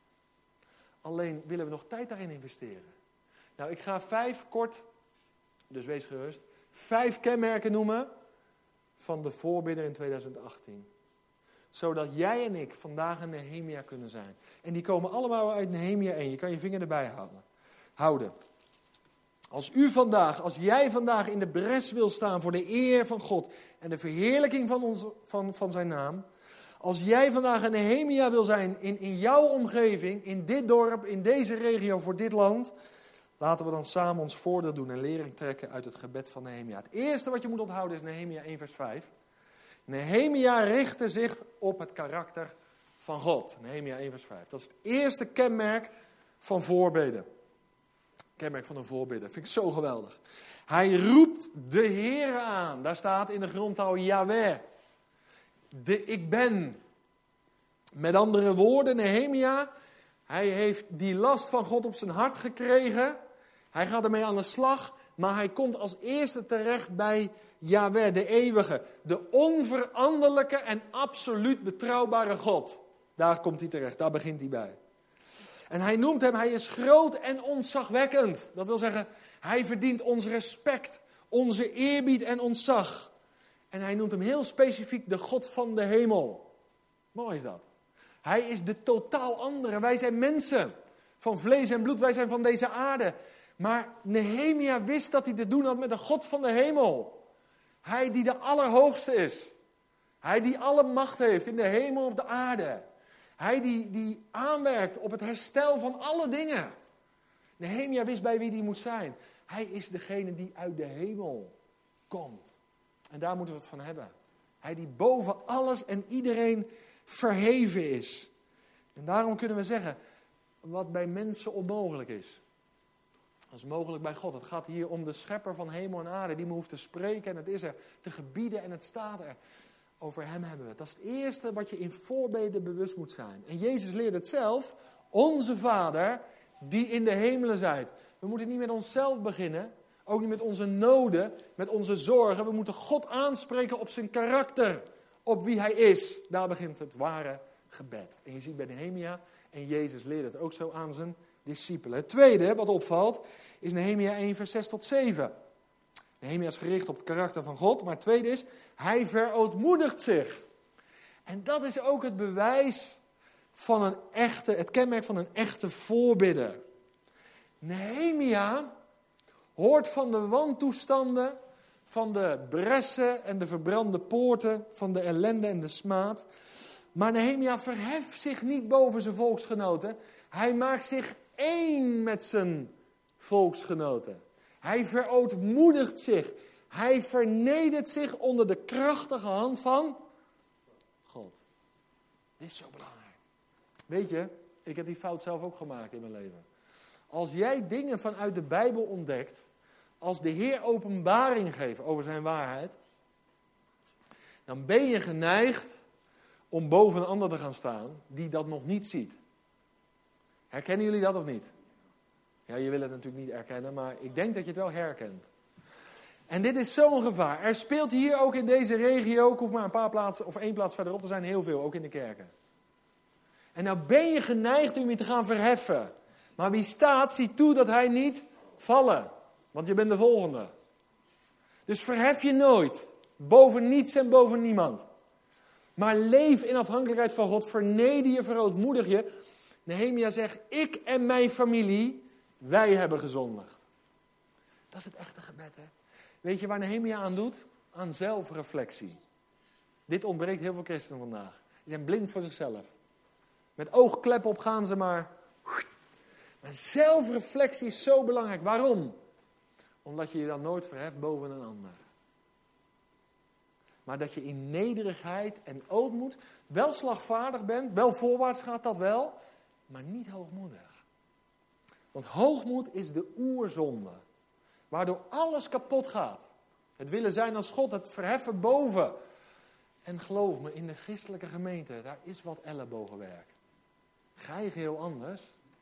Alleen willen we nog tijd daarin investeren. Nou, ik ga vijf kort, dus wees gerust, vijf kenmerken noemen van de voorbidder in tweeduizend achttien. Zodat jij en ik vandaag een Nehemia kunnen zijn. En die komen allemaal uit Nehemia één. Je kan je vinger erbij houden. houden. Als u vandaag, als jij vandaag in de bres wil staan voor de eer van God en de verheerlijking van, ons, van, van zijn naam. Als jij vandaag een Nehemia wil zijn in, in jouw omgeving, in dit dorp, in deze regio, voor dit land. Laten we dan samen ons voordeel doen en lering trekken uit het gebed van Nehemia. Het eerste wat je moet onthouden is Nehemia één vers vijf. Nehemia richtte zich op het karakter van God. Nehemia één vers vijf. Dat is het eerste kenmerk van voorbeden. Kenmerk van een voorbidder. Vind ik zo geweldig. Hij roept de Heere aan. Daar staat in de grondtaal Yahweh. De ik ben. Met andere woorden, Nehemia, hij heeft die last van God op zijn hart gekregen. Hij gaat ermee aan de slag. Maar hij komt als eerste terecht bij Yahweh, de eeuwige. De onveranderlijke en absoluut betrouwbare God. Daar komt hij terecht, daar begint hij bij. En hij noemt hem, hij is groot en ontzagwekkend. Dat wil zeggen, hij verdient ons respect, onze eerbied en ontzag. En hij noemt hem heel specifiek de God van de hemel. Mooi is dat. Hij is de totaal andere. Wij zijn mensen van vlees en bloed, wij zijn van deze aarde. Maar Nehemia wist dat hij te doen had met de God van de hemel. Hij die de allerhoogste is. Hij die alle macht heeft in de hemel en op de aarde. Hij die, die aanwerkt op het herstel van alle dingen. Nehemia wist bij wie die moet zijn. Hij is degene die uit de hemel komt. En daar moeten we het van hebben. Hij die boven alles en iedereen verheven is. En daarom kunnen we zeggen, wat bij mensen onmogelijk is. Dat is mogelijk bij God. Het gaat hier om de schepper van hemel en aarde. Die me hoeft te spreken en het is er. Te gebieden en het staat er. Over hem hebben we het. Dat is het eerste wat je in voorbeden bewust moet zijn. En Jezus leerde het zelf. Onze Vader die in de hemelen zijt. We moeten niet met onszelf beginnen. Ook niet met onze noden, met onze zorgen. We moeten God aanspreken op zijn karakter. Op wie hij is. Daar begint het ware gebed. En je ziet bij Nehemia, en Jezus leerde het ook zo aan zijn discipelen. Het tweede wat opvalt is Nehemia één vers zes tot zeven. Nehemia is gericht op het karakter van God. Maar het tweede is, hij verootmoedigt zich. En dat is ook het bewijs van een echte, het kenmerk van een echte voorbidder. Nehemia hoort van de wantoestanden, van de bressen en de verbrande poorten, van de ellende en de smaad. Maar Nehemia verheft zich niet boven zijn volksgenoten. Hij maakt zich één met zijn volksgenoten. Hij verootmoedigt zich. Hij vernedert zich onder de krachtige hand van God. Dit is zo belangrijk. Weet je, ik heb die fout zelf ook gemaakt in mijn leven. Als jij dingen vanuit de Bijbel ontdekt, als de Heer openbaring geeft over zijn waarheid, dan ben je geneigd om boven een ander te gaan staan die dat nog niet ziet. Herkennen jullie dat of niet? Ja, je wil het natuurlijk niet erkennen, maar ik denk dat je het wel herkent. En dit is zo'n gevaar. Er speelt hier ook in deze regio, ik hoef maar een paar plaatsen of één plaats verderop te zijn, heel veel, ook in de kerken. En nou ben je geneigd om je te gaan verheffen. Maar wie staat, ziet toe dat hij niet vallen. Want je bent de volgende. Dus verhef je nooit. Boven niets en boven niemand. Maar leef in afhankelijkheid van God. Verneder je, verootmoedig je. Nehemia zegt, ik en mijn familie, wij hebben gezondigd. Dat is het echte gebed, hè. Weet je waar Nehemia aan doet? Aan zelfreflectie. Dit ontbreekt heel veel christenen vandaag. Die zijn blind voor zichzelf. Met oogklep op gaan ze maar. Maar zelfreflectie is zo belangrijk. Waarom? omdat je je dan nooit verheft boven een ander. Maar dat je in nederigheid en ootmoed wel slagvaardig bent, wel voorwaarts gaat dat wel, maar niet hoogmoedig. Want hoogmoed is de oerzonde, waardoor alles kapot gaat. Het willen zijn als God, het verheffen boven. En geloof me, in de christelijke gemeente, daar is wat ellebogenwerk. Ga je heel anders?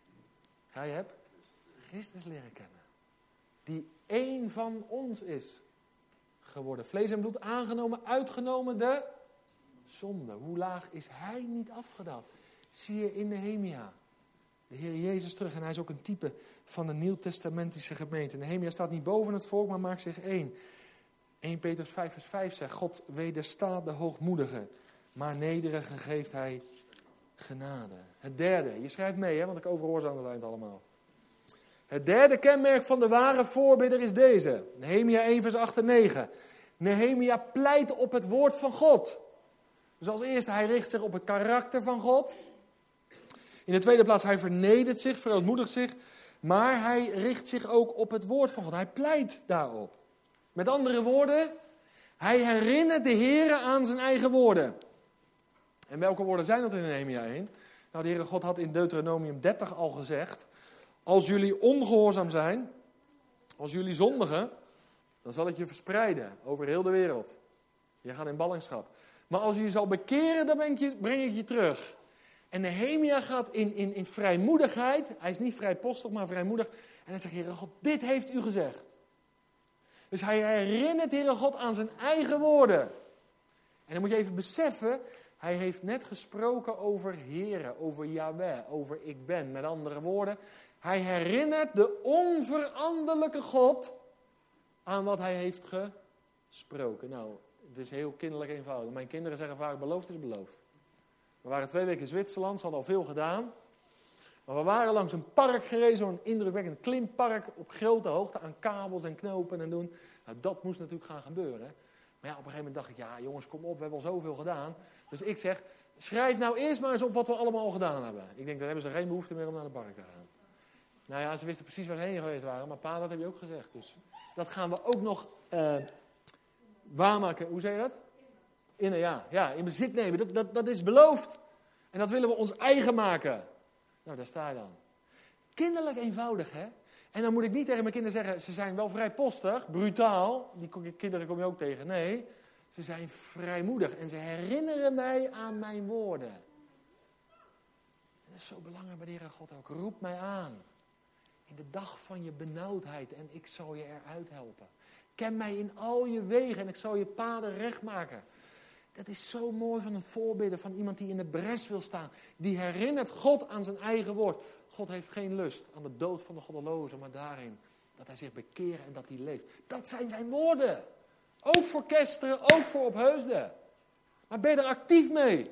Ga je hebt Christus leren kennen. Die één van ons is geworden. Vlees en bloed aangenomen, uitgenomen de zonde. Hoe laag is hij niet afgedaald? Zie je in Nehemia. De Heer Jezus terug en hij is ook een type van de nieuwtestamentische gemeente. Nehemia staat niet boven het volk, maar maakt zich één. Eerste Petrus vijf vers vijf zegt, God wederstaat de hoogmoedigen, maar nederigen geeft hij genade. Het derde, je schrijft mee, hè, want ik overhoor ze aan het eind allemaal. Het derde kenmerk van de ware voorbidder is deze. Nehemia één vers acht en negen. Nehemia pleit op het woord van God. Dus als eerste, hij richt zich op het karakter van God. In de tweede plaats, hij vernedert zich, verootmoedigt zich. Maar hij richt zich ook op het woord van God. Hij pleit daarop. Met andere woorden, hij herinnert de Heere aan zijn eigen woorden. En welke woorden zijn dat in Nehemia één? Nou, de Heere God had in Deuteronomium dertig al gezegd, als jullie ongehoorzaam zijn, als jullie zondigen, dan zal ik je verspreiden over heel de wereld. Je gaat in ballingschap. Maar als je je zal bekeren, dan breng ik je, breng ik je terug. En Nehemia gaat in, in, in vrijmoedigheid, hij is niet vrijpostig, maar vrijmoedig. En hij zegt, Heere God, dit heeft u gezegd. Dus hij herinnert Heere God aan zijn eigen woorden. En dan moet je even beseffen, hij heeft net gesproken over Heere, over Yahweh, over ik ben. Met andere woorden, hij herinnert de onveranderlijke God aan wat hij heeft gesproken. Nou, het is heel kinderlijk eenvoudig. Mijn kinderen zeggen vaak, beloofd is beloofd. We waren twee weken in Zwitserland, ze hadden al veel gedaan. Maar we waren langs een park gereden, zo'n indrukwekkend klimpark op grote hoogte aan kabels en knopen en doen. Nou, dat moest natuurlijk gaan gebeuren. Maar ja, op een gegeven moment dacht ik, ja jongens, kom op, we hebben al zoveel gedaan. Dus ik zeg, schrijf nou eerst maar eens op wat we allemaal al gedaan hebben. Ik denk, daar hebben ze geen behoefte meer om naar de park te gaan. Nou ja, ze wisten precies waar ze heen geweest waren, maar pa, dat heb je ook gezegd. Dus dat gaan we ook nog uh, waarmaken. Hoe zeg je dat? In, ja, ja, in bezit nemen. Dat, dat, dat is beloofd. En dat willen we ons eigen maken. Nou, daar sta je dan. Kinderlijk eenvoudig, hè? En dan moet ik niet tegen mijn kinderen zeggen, ze zijn wel vrijpostig, brutaal. Die kinderen kom je ook tegen. Nee, ze zijn vrijmoedig. En ze herinneren mij aan mijn woorden. En dat is zo belangrijk bij de Heere God ook. Roep mij aan. In de dag van je benauwdheid en ik zal je eruit helpen. Ken mij in al je wegen en ik zal je paden recht maken. Dat is zo mooi van een voorbidder, van iemand die in de bres wil staan. Die herinnert God aan zijn eigen woord. God heeft geen lust aan de dood van de goddeloze, maar daarin dat hij zich bekeert en dat hij leeft. Dat zijn zijn woorden. Ook voor Kesteren, ook voor Opheusden. Maar ben je er actief mee?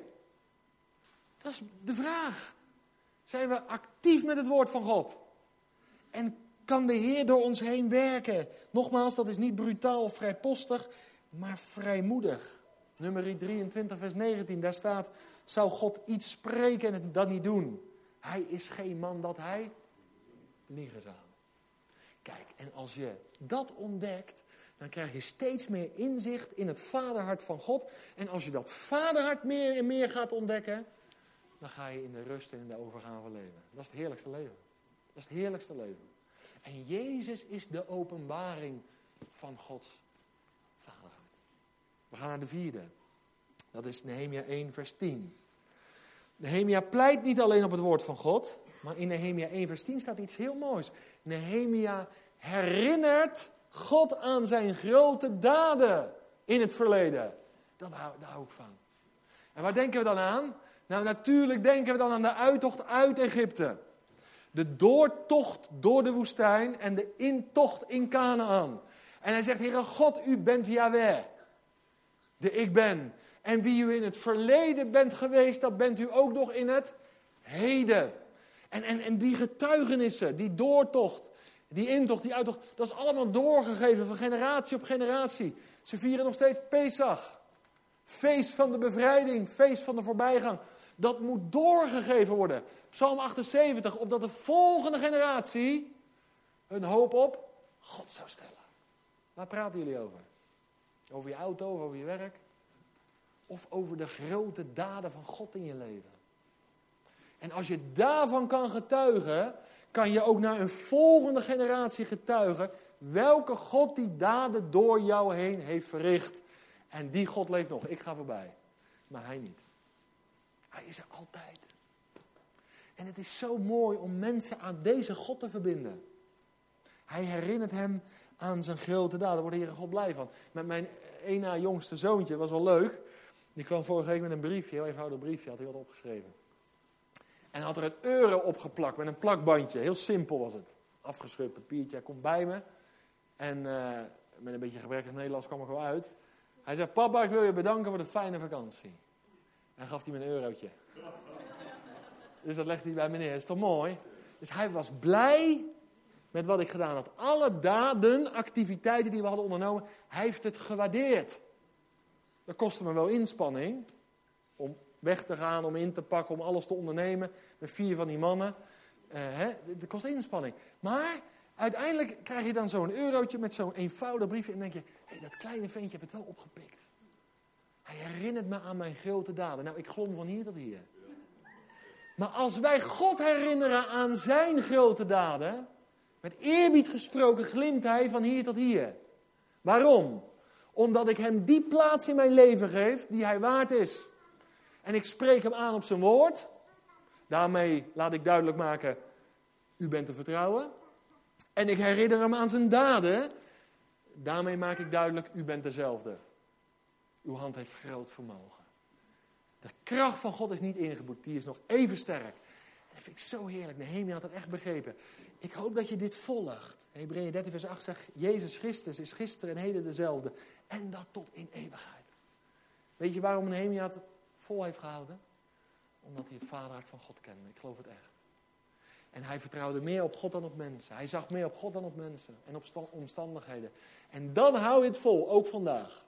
Dat is de vraag. Zijn we actief met het woord van God? En kan de Heer door ons heen werken? Nogmaals, dat is niet brutaal of vrijpostig, maar vrijmoedig. Nummer drieëntwintig vers negentien, daar staat, zou God iets spreken en het dan niet doen? Hij is geen man dat hij liegen zou. Kijk, en als je dat ontdekt, dan krijg je steeds meer inzicht in het vaderhart van God. En als je dat vaderhart meer en meer gaat ontdekken, dan ga je in de rust en in de overgave leven. Dat is het heerlijkste leven. Dat is het heerlijkste leven. En Jezus is de openbaring van Gods vaderhart. We gaan naar de vierde. Dat is Nehemia één vers tien. Nehemia pleit niet alleen op het woord van God, maar in Nehemia één vers tien staat iets heel moois. Nehemia herinnert God aan zijn grote daden in het verleden. Dat hou, daar hou ik van. En waar denken we dan aan? Nou, natuurlijk denken we dan aan de uittocht uit Egypte. De doortocht door de woestijn en de intocht in Kanaan. En hij zegt, Heere God, u bent Yahweh. De ik ben. En wie u in het verleden bent geweest, dat bent u ook nog in het heden. En, en, en die getuigenissen, die doortocht, die intocht, die uittocht, dat is allemaal doorgegeven van generatie op generatie. Ze vieren nog steeds Pesach. Feest van de bevrijding, feest van de voorbijgang. Dat moet doorgegeven worden. Psalm achtenzeventig, opdat de volgende generatie hun hoop op God zou stellen. Waar praten jullie over? Over je auto of over je werk? Of over de grote daden van God in je leven? En als je daarvan kan getuigen, kan je ook naar een volgende generatie getuigen welke God die daden door jou heen heeft verricht. En die God leeft nog. Ik ga voorbij. Maar hij niet. Hij is er altijd. En het is zo mooi om mensen aan deze God te verbinden. Hij herinnert hem aan zijn grote daden. Daar wordt de Heere God blij van. Met mijn één na jongste zoontje, was wel leuk. Die kwam vorige week met een briefje, een heel eenvoudig briefje, had hij wat opgeschreven. En had er een euro opgeplakt met een plakbandje. Heel simpel was het. Afgescheurd papiertje. Hij komt bij me. En uh, met een beetje gebrekkig Nederlands kwam ik wel uit. Hij zei, papa, ik wil je bedanken voor de fijne vakantie. En gaf hij me een eurotje. Dus dat legde hij bij me neer. Dat is toch mooi? Dus hij was blij met wat ik gedaan had. Alle daden, activiteiten die we hadden ondernomen, hij heeft het gewaardeerd. Dat kostte me wel inspanning. Om weg te gaan, om in te pakken, om alles te ondernemen. Met vier van die mannen. Uh, hè, dat kost inspanning. Maar uiteindelijk krijg je dan zo'n eurotje met zo'n eenvoudig briefje. En dan denk je, hé, hey, dat kleine ventje heeft het wel opgepikt. Hij herinnert me aan mijn grote daden. Nou, ik glom van hier tot hier. Maar als wij God herinneren aan zijn grote daden, met eerbied gesproken glimt hij van hier tot hier. Waarom? Omdat ik hem die plaats in mijn leven geef die hij waard is. En ik spreek hem aan op zijn woord. Daarmee laat ik duidelijk maken, u bent te vertrouwen. En ik herinner hem aan zijn daden. Daarmee maak ik duidelijk, u bent dezelfde. Uw hand heeft groot vermogen. De kracht van God is niet ingeboet, die is nog even sterk. En dat vind ik zo heerlijk. Nehemia had het echt begrepen. Ik hoop dat je dit volgt. Hebreeën dertien vers acht zegt, Jezus Christus is gisteren en heden dezelfde. En dat tot in eeuwigheid. Weet je waarom Nehemia het vol heeft gehouden? Omdat hij het vaderhart van God kende. Ik geloof het echt. En hij vertrouwde meer op God dan op mensen. Hij zag meer op God dan op mensen en op omstandigheden. En dan hou je het vol, ook vandaag.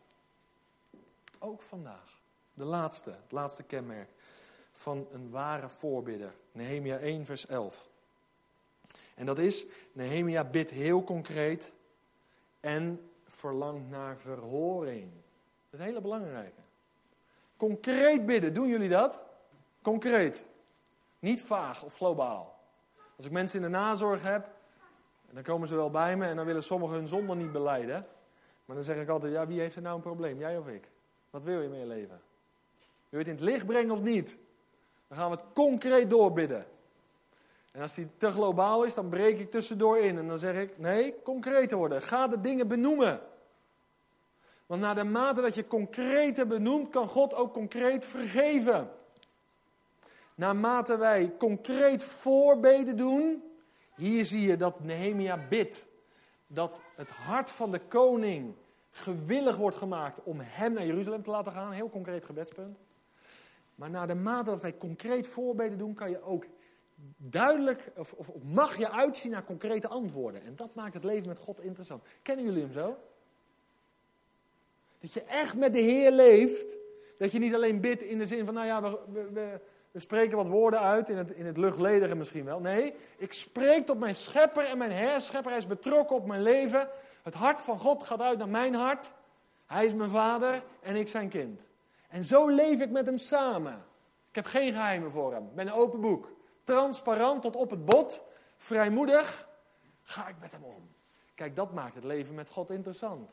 Ook vandaag. De laatste, het laatste kenmerk van een ware voorbidder. Nehemia één vers elf. En dat is, Nehemia bidt heel concreet en verlangt naar verhoring. Dat is een hele belangrijke. Concreet bidden, doen jullie dat? Concreet. Niet vaag of globaal. Als ik mensen in de nazorg heb, dan komen ze wel bij me en dan willen sommigen hun zonde niet belijden. Maar dan zeg ik altijd, ja, wie heeft er nou een probleem? Jij of ik? Wat wil je met je leven? Wil je het in het licht brengen of niet? Dan gaan we het concreet doorbidden. En als die te globaal is, dan breek ik tussendoor in. En dan zeg ik, nee, concreet worden. Ga de dingen benoemen. Want naar de mate dat je concreter benoemt, kan God ook concreet vergeven. Naarmate wij concreet voorbeden doen, hier zie je dat Nehemia bidt. Dat het hart van de koning gewillig wordt gemaakt om hem naar Jeruzalem te laten gaan. Heel concreet gebedspunt. Maar naar de mate dat wij concreet voorbeden doen, kan je ook duidelijk, of, of mag je uitzien naar concrete antwoorden. En dat maakt het leven met God interessant. Kennen jullie hem zo? Dat je echt met de Heer leeft. Dat je niet alleen bidt in de zin van, nou ja, we, we, we, we spreken wat woorden uit, in het, in het luchtledige misschien wel. Nee, ik spreek tot mijn schepper en mijn herschepper. Hij is betrokken op mijn leven. Het hart van God gaat uit naar mijn hart. Hij is mijn vader en ik zijn kind. En zo leef ik met hem samen. Ik heb geen geheimen voor hem. Ik ben een open boek. Transparant tot op het bot. Vrijmoedig ga ik met hem om. Kijk, dat maakt het leven met God interessant.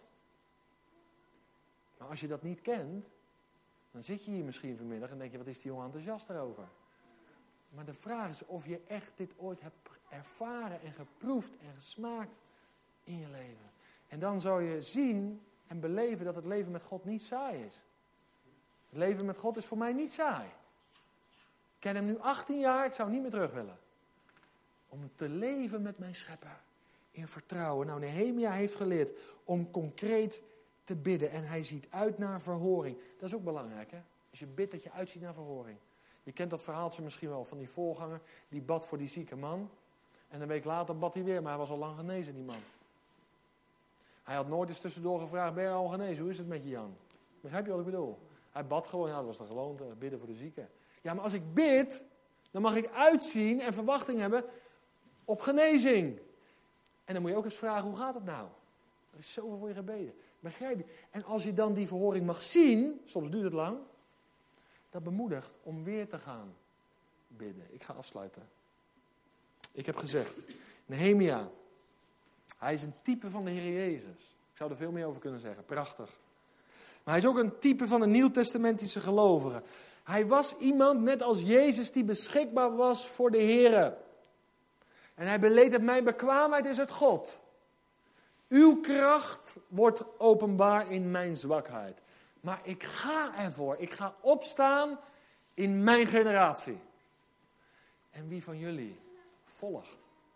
Maar als je dat niet kent, dan zit je hier misschien vanmiddag en denk je, wat is die jongen enthousiast erover? Maar de vraag is of je echt dit ooit hebt ervaren en geproefd en gesmaakt in je leven. En dan zou je zien en beleven dat het leven met God niet saai is. Het leven met God is voor mij niet saai. Ik ken hem nu achttien jaar, ik zou hem niet meer terug willen. Om te leven met mijn schepper in vertrouwen. Nou, Nehemia heeft geleerd om concreet te bidden. En hij ziet uit naar verhoring. Dat is ook belangrijk, hè? Als je bidt dat je uitziet naar verhoring. Je kent dat verhaaltje misschien wel van die voorganger. Die bad voor die zieke man. En een week later bad hij weer, maar hij was al lang genezen, die man. Hij had nooit eens tussendoor gevraagd, ben je al genezen? Hoe is het met je, Jan? Begrijp je wat ik bedoel? Hij bad gewoon, ja, dat was de gewoonte, bidden voor de zieken. Ja, maar als ik bid, dan mag ik uitzien en verwachting hebben op genezing. En dan moet je ook eens vragen, hoe gaat het nou? Er is zoveel voor je gebeden. Begrijp je? En als je dan die verhoring mag zien, soms duurt het lang, dat bemoedigt om weer te gaan bidden. Ik ga afsluiten. Ik heb gezegd, Nehemia, hij is een type van de Heer Jezus. Ik zou er veel meer over kunnen zeggen, prachtig. Maar hij is ook een type van een nieuwtestamentische gelovige. Hij was iemand, net als Jezus, die beschikbaar was voor de Heer. En hij beleed het, mijn bekwaamheid is het God. Uw kracht wordt openbaar in mijn zwakheid. Maar ik ga ervoor. Ik ga opstaan in mijn generatie. En wie van jullie volgt?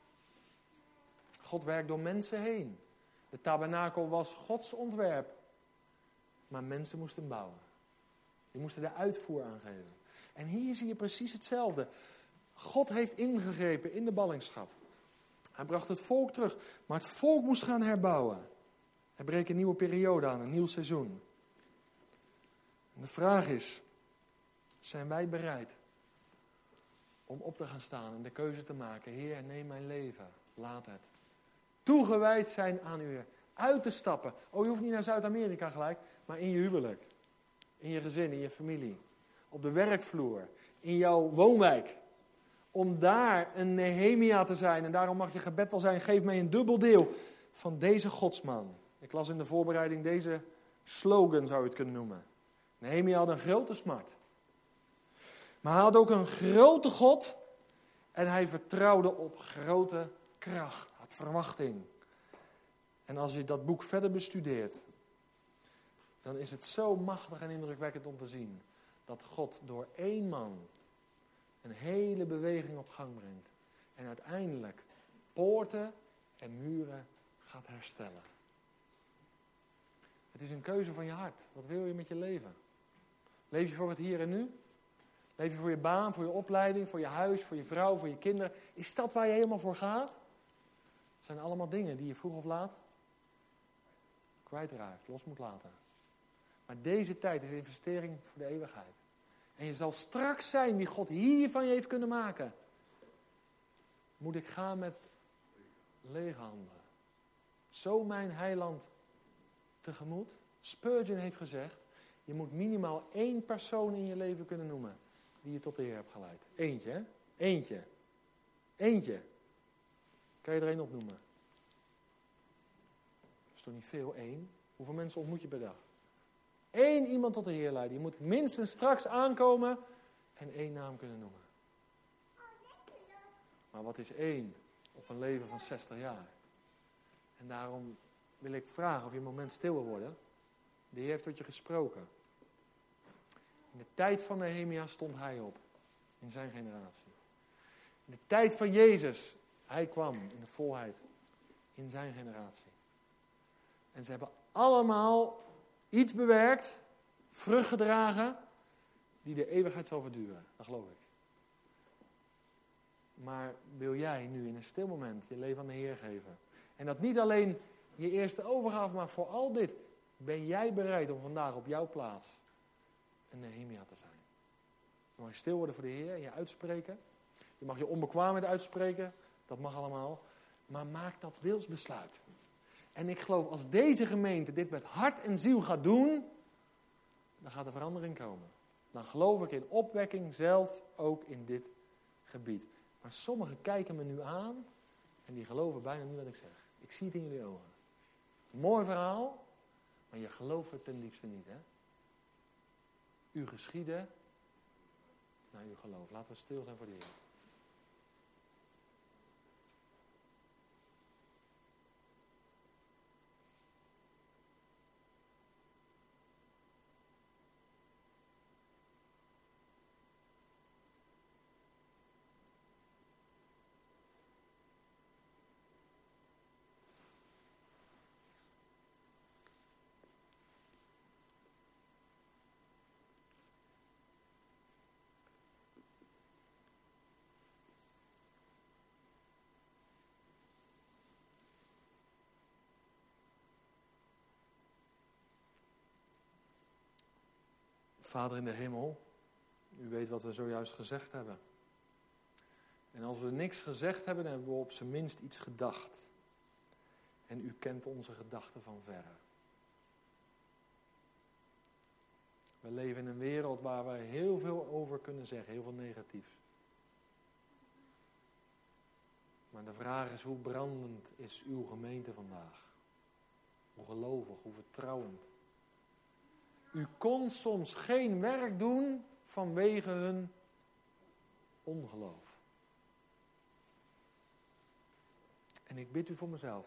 God werkt door mensen heen. De tabernakel was Gods ontwerp. Maar mensen moesten bouwen. Die moesten de uitvoer aangeven. En hier zie je precies hetzelfde. God heeft ingegrepen in de ballingschap. Hij bracht het volk terug. Maar het volk moest gaan herbouwen. Er breekt een nieuwe periode aan, een nieuw seizoen. En de vraag is, zijn wij bereid om op te gaan staan en de keuze te maken? Heer, neem mijn leven, laat het. Toegewijd zijn aan u, uit te stappen. Oh, je hoeft niet naar Zuid-Amerika gelijk, maar in je huwelijk. In je gezin, in je familie. Op de werkvloer, in jouw woonwijk. Om daar een Nehemia te zijn. En daarom mag je gebed wel zijn, geef mij een dubbel deel van deze godsman. Ik las in de voorbereiding deze slogan, zou je het kunnen noemen. Nehemia had een grote smart. Maar hij had ook een grote God. En hij vertrouwde op grote kracht. Had verwachting. En als je dat boek verder bestudeert, dan is het zo machtig en indrukwekkend om te zien dat God door één man een hele beweging op gang brengt. En uiteindelijk poorten en muren gaat herstellen. Het is een keuze van je hart. Wat wil je met je leven? Leef je voor het hier en nu? Leef je voor je baan, voor je opleiding, voor je huis, voor je vrouw, voor je kinderen? Is dat waar je helemaal voor gaat? Het zijn allemaal dingen die je vroeg of laat kwijtraakt, los moet laten. Maar deze tijd is een investering voor de eeuwigheid. En je zal straks zijn wie God hier van je heeft kunnen maken. Moet ik gaan met lege handen. Zo mijn heiland tegemoet. Spurgeon heeft gezegd, je moet minimaal één persoon in je leven kunnen noemen die je tot de Heer hebt geleid. Eentje, hè? Eentje. Eentje. Kan je er één opnoemen? Dat is toch niet veel, één? Hoeveel mensen ontmoet je per dag? Eén iemand tot de Heer leiden. Je moet minstens straks aankomen en één naam kunnen noemen. Maar wat is één op een leven van zestig jaar? En daarom wil ik vragen of je een moment stil wil worden. De Heer heeft tot je gesproken. In de tijd van Nehemia stond hij op. In zijn generatie. In de tijd van Jezus. Hij kwam in de volheid. In zijn generatie. En ze hebben allemaal iets bewerkt. Vrucht gedragen. Die de eeuwigheid zal verduren. Dat geloof ik. Maar wil jij nu in een stil moment je leven aan de Heer geven? En dat niet alleen je eerste overgave, maar voor al dit. Ben jij bereid om vandaag op jouw plaats een Nehemia te zijn? Je mag stil worden voor de Heer en je uitspreken. Je mag je onbekwaamheid uitspreken. Dat mag allemaal. Maar maak dat wilsbesluit. En ik geloof als deze gemeente dit met hart en ziel gaat doen, dan gaat er verandering komen. Dan geloof ik in opwekking zelf ook in dit gebied. Maar sommigen kijken me nu aan en die geloven bijna niet wat ik zeg. Ik zie het in jullie ogen. Mooi verhaal, maar je gelooft het ten diepste niet, hè? U geschieden naar uw geloof. Laten we stil zijn voor de Heer. Vader in de hemel, u weet wat we zojuist gezegd hebben. En als we niks gezegd hebben, dan hebben we op zijn minst iets gedacht. En u kent onze gedachten van verre. We leven in een wereld waar wij heel veel over kunnen zeggen, heel veel negatiefs. Maar de vraag is, hoe brandend is uw gemeente vandaag? Hoe gelovig, hoe vertrouwend. U kon soms geen werk doen vanwege hun ongeloof. En ik bid u voor mezelf.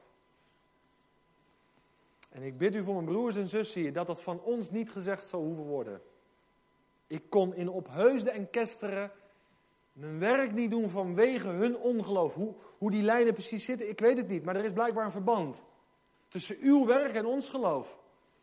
En ik bid u voor mijn broers en zussen hier, dat dat van ons niet gezegd zou hoeven worden. Ik kon in Opheusden en Kesteren mijn werk niet doen vanwege hun ongeloof. Hoe, hoe die lijnen precies zitten, ik weet het niet. Maar er is blijkbaar een verband tussen uw werk en ons geloof.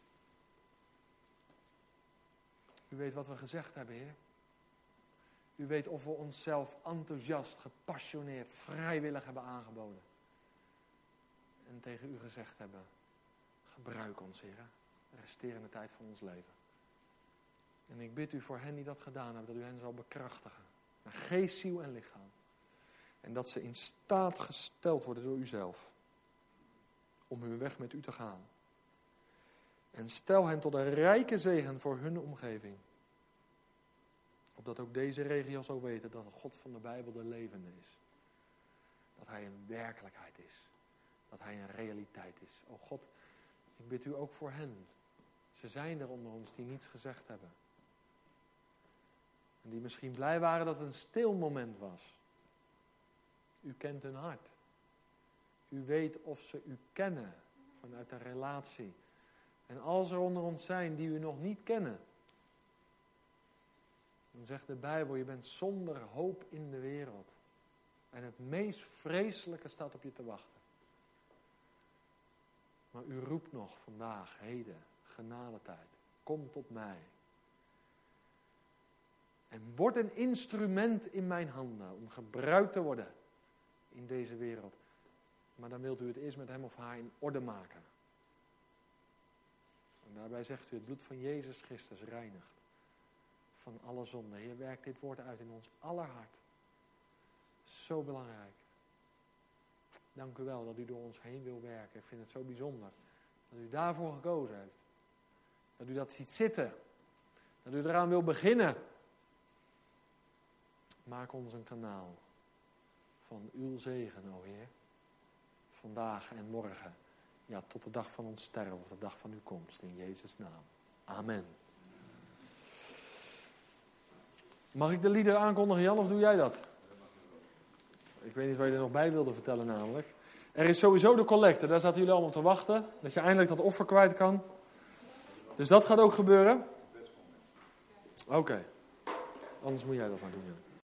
U weet wat we gezegd hebben, Heer. U weet of we onszelf enthousiast, gepassioneerd, vrijwillig hebben aangeboden. En tegen u gezegd hebben, gebruik ons, Heer, de resterende tijd van ons leven. En ik bid u voor hen die dat gedaan hebben, dat u hen zal bekrachtigen. Naar geest, ziel en lichaam. En dat ze in staat gesteld worden door uzelf. Om hun weg met u te gaan. En stel hen tot een rijke zegen voor hun omgeving. Opdat ook deze regio zal weten dat de God van de Bijbel de levende is. Dat hij een werkelijkheid is. Dat hij een realiteit is. O God, ik bid u ook voor hen. Ze zijn er onder ons die niets gezegd hebben. En die misschien blij waren dat het een stil moment was. U kent hun hart. U weet of ze u kennen vanuit een relatie. En als er onder ons zijn die u nog niet kennen, dan zegt de Bijbel, je bent zonder hoop in de wereld. En het meest vreselijke staat op je te wachten. Maar u roept nog vandaag, heden, genadetijd. Kom tot mij. En word een instrument in mijn handen om gebruikt te worden in deze wereld. Maar dan wilt u het eerst met hem of haar in orde maken. En daarbij zegt u, het bloed van Jezus Christus reinigt van alle zonde. Heer, werk dit woord uit in ons aller hart. Zo belangrijk. Dank u wel dat u door ons heen wil werken. Ik vind het zo bijzonder dat u daarvoor gekozen heeft. Dat u dat ziet zitten. Dat u eraan wil beginnen. Maak ons een kanaal van uw zegen, o Heer. Vandaag en morgen. Ja, tot de dag van ons sterven of de dag van uw komst. In Jezus' naam. Amen. Mag ik de lieder aankondigen, Jan, of doe jij dat? Ik weet niet wat je er nog bij wilde vertellen namelijk. Er is sowieso de collecte. Daar zaten jullie allemaal te wachten. Dat je eindelijk dat offer kwijt kan. Dus dat gaat ook gebeuren? Oké. Okay. Anders moet jij dat maar doen. Ja.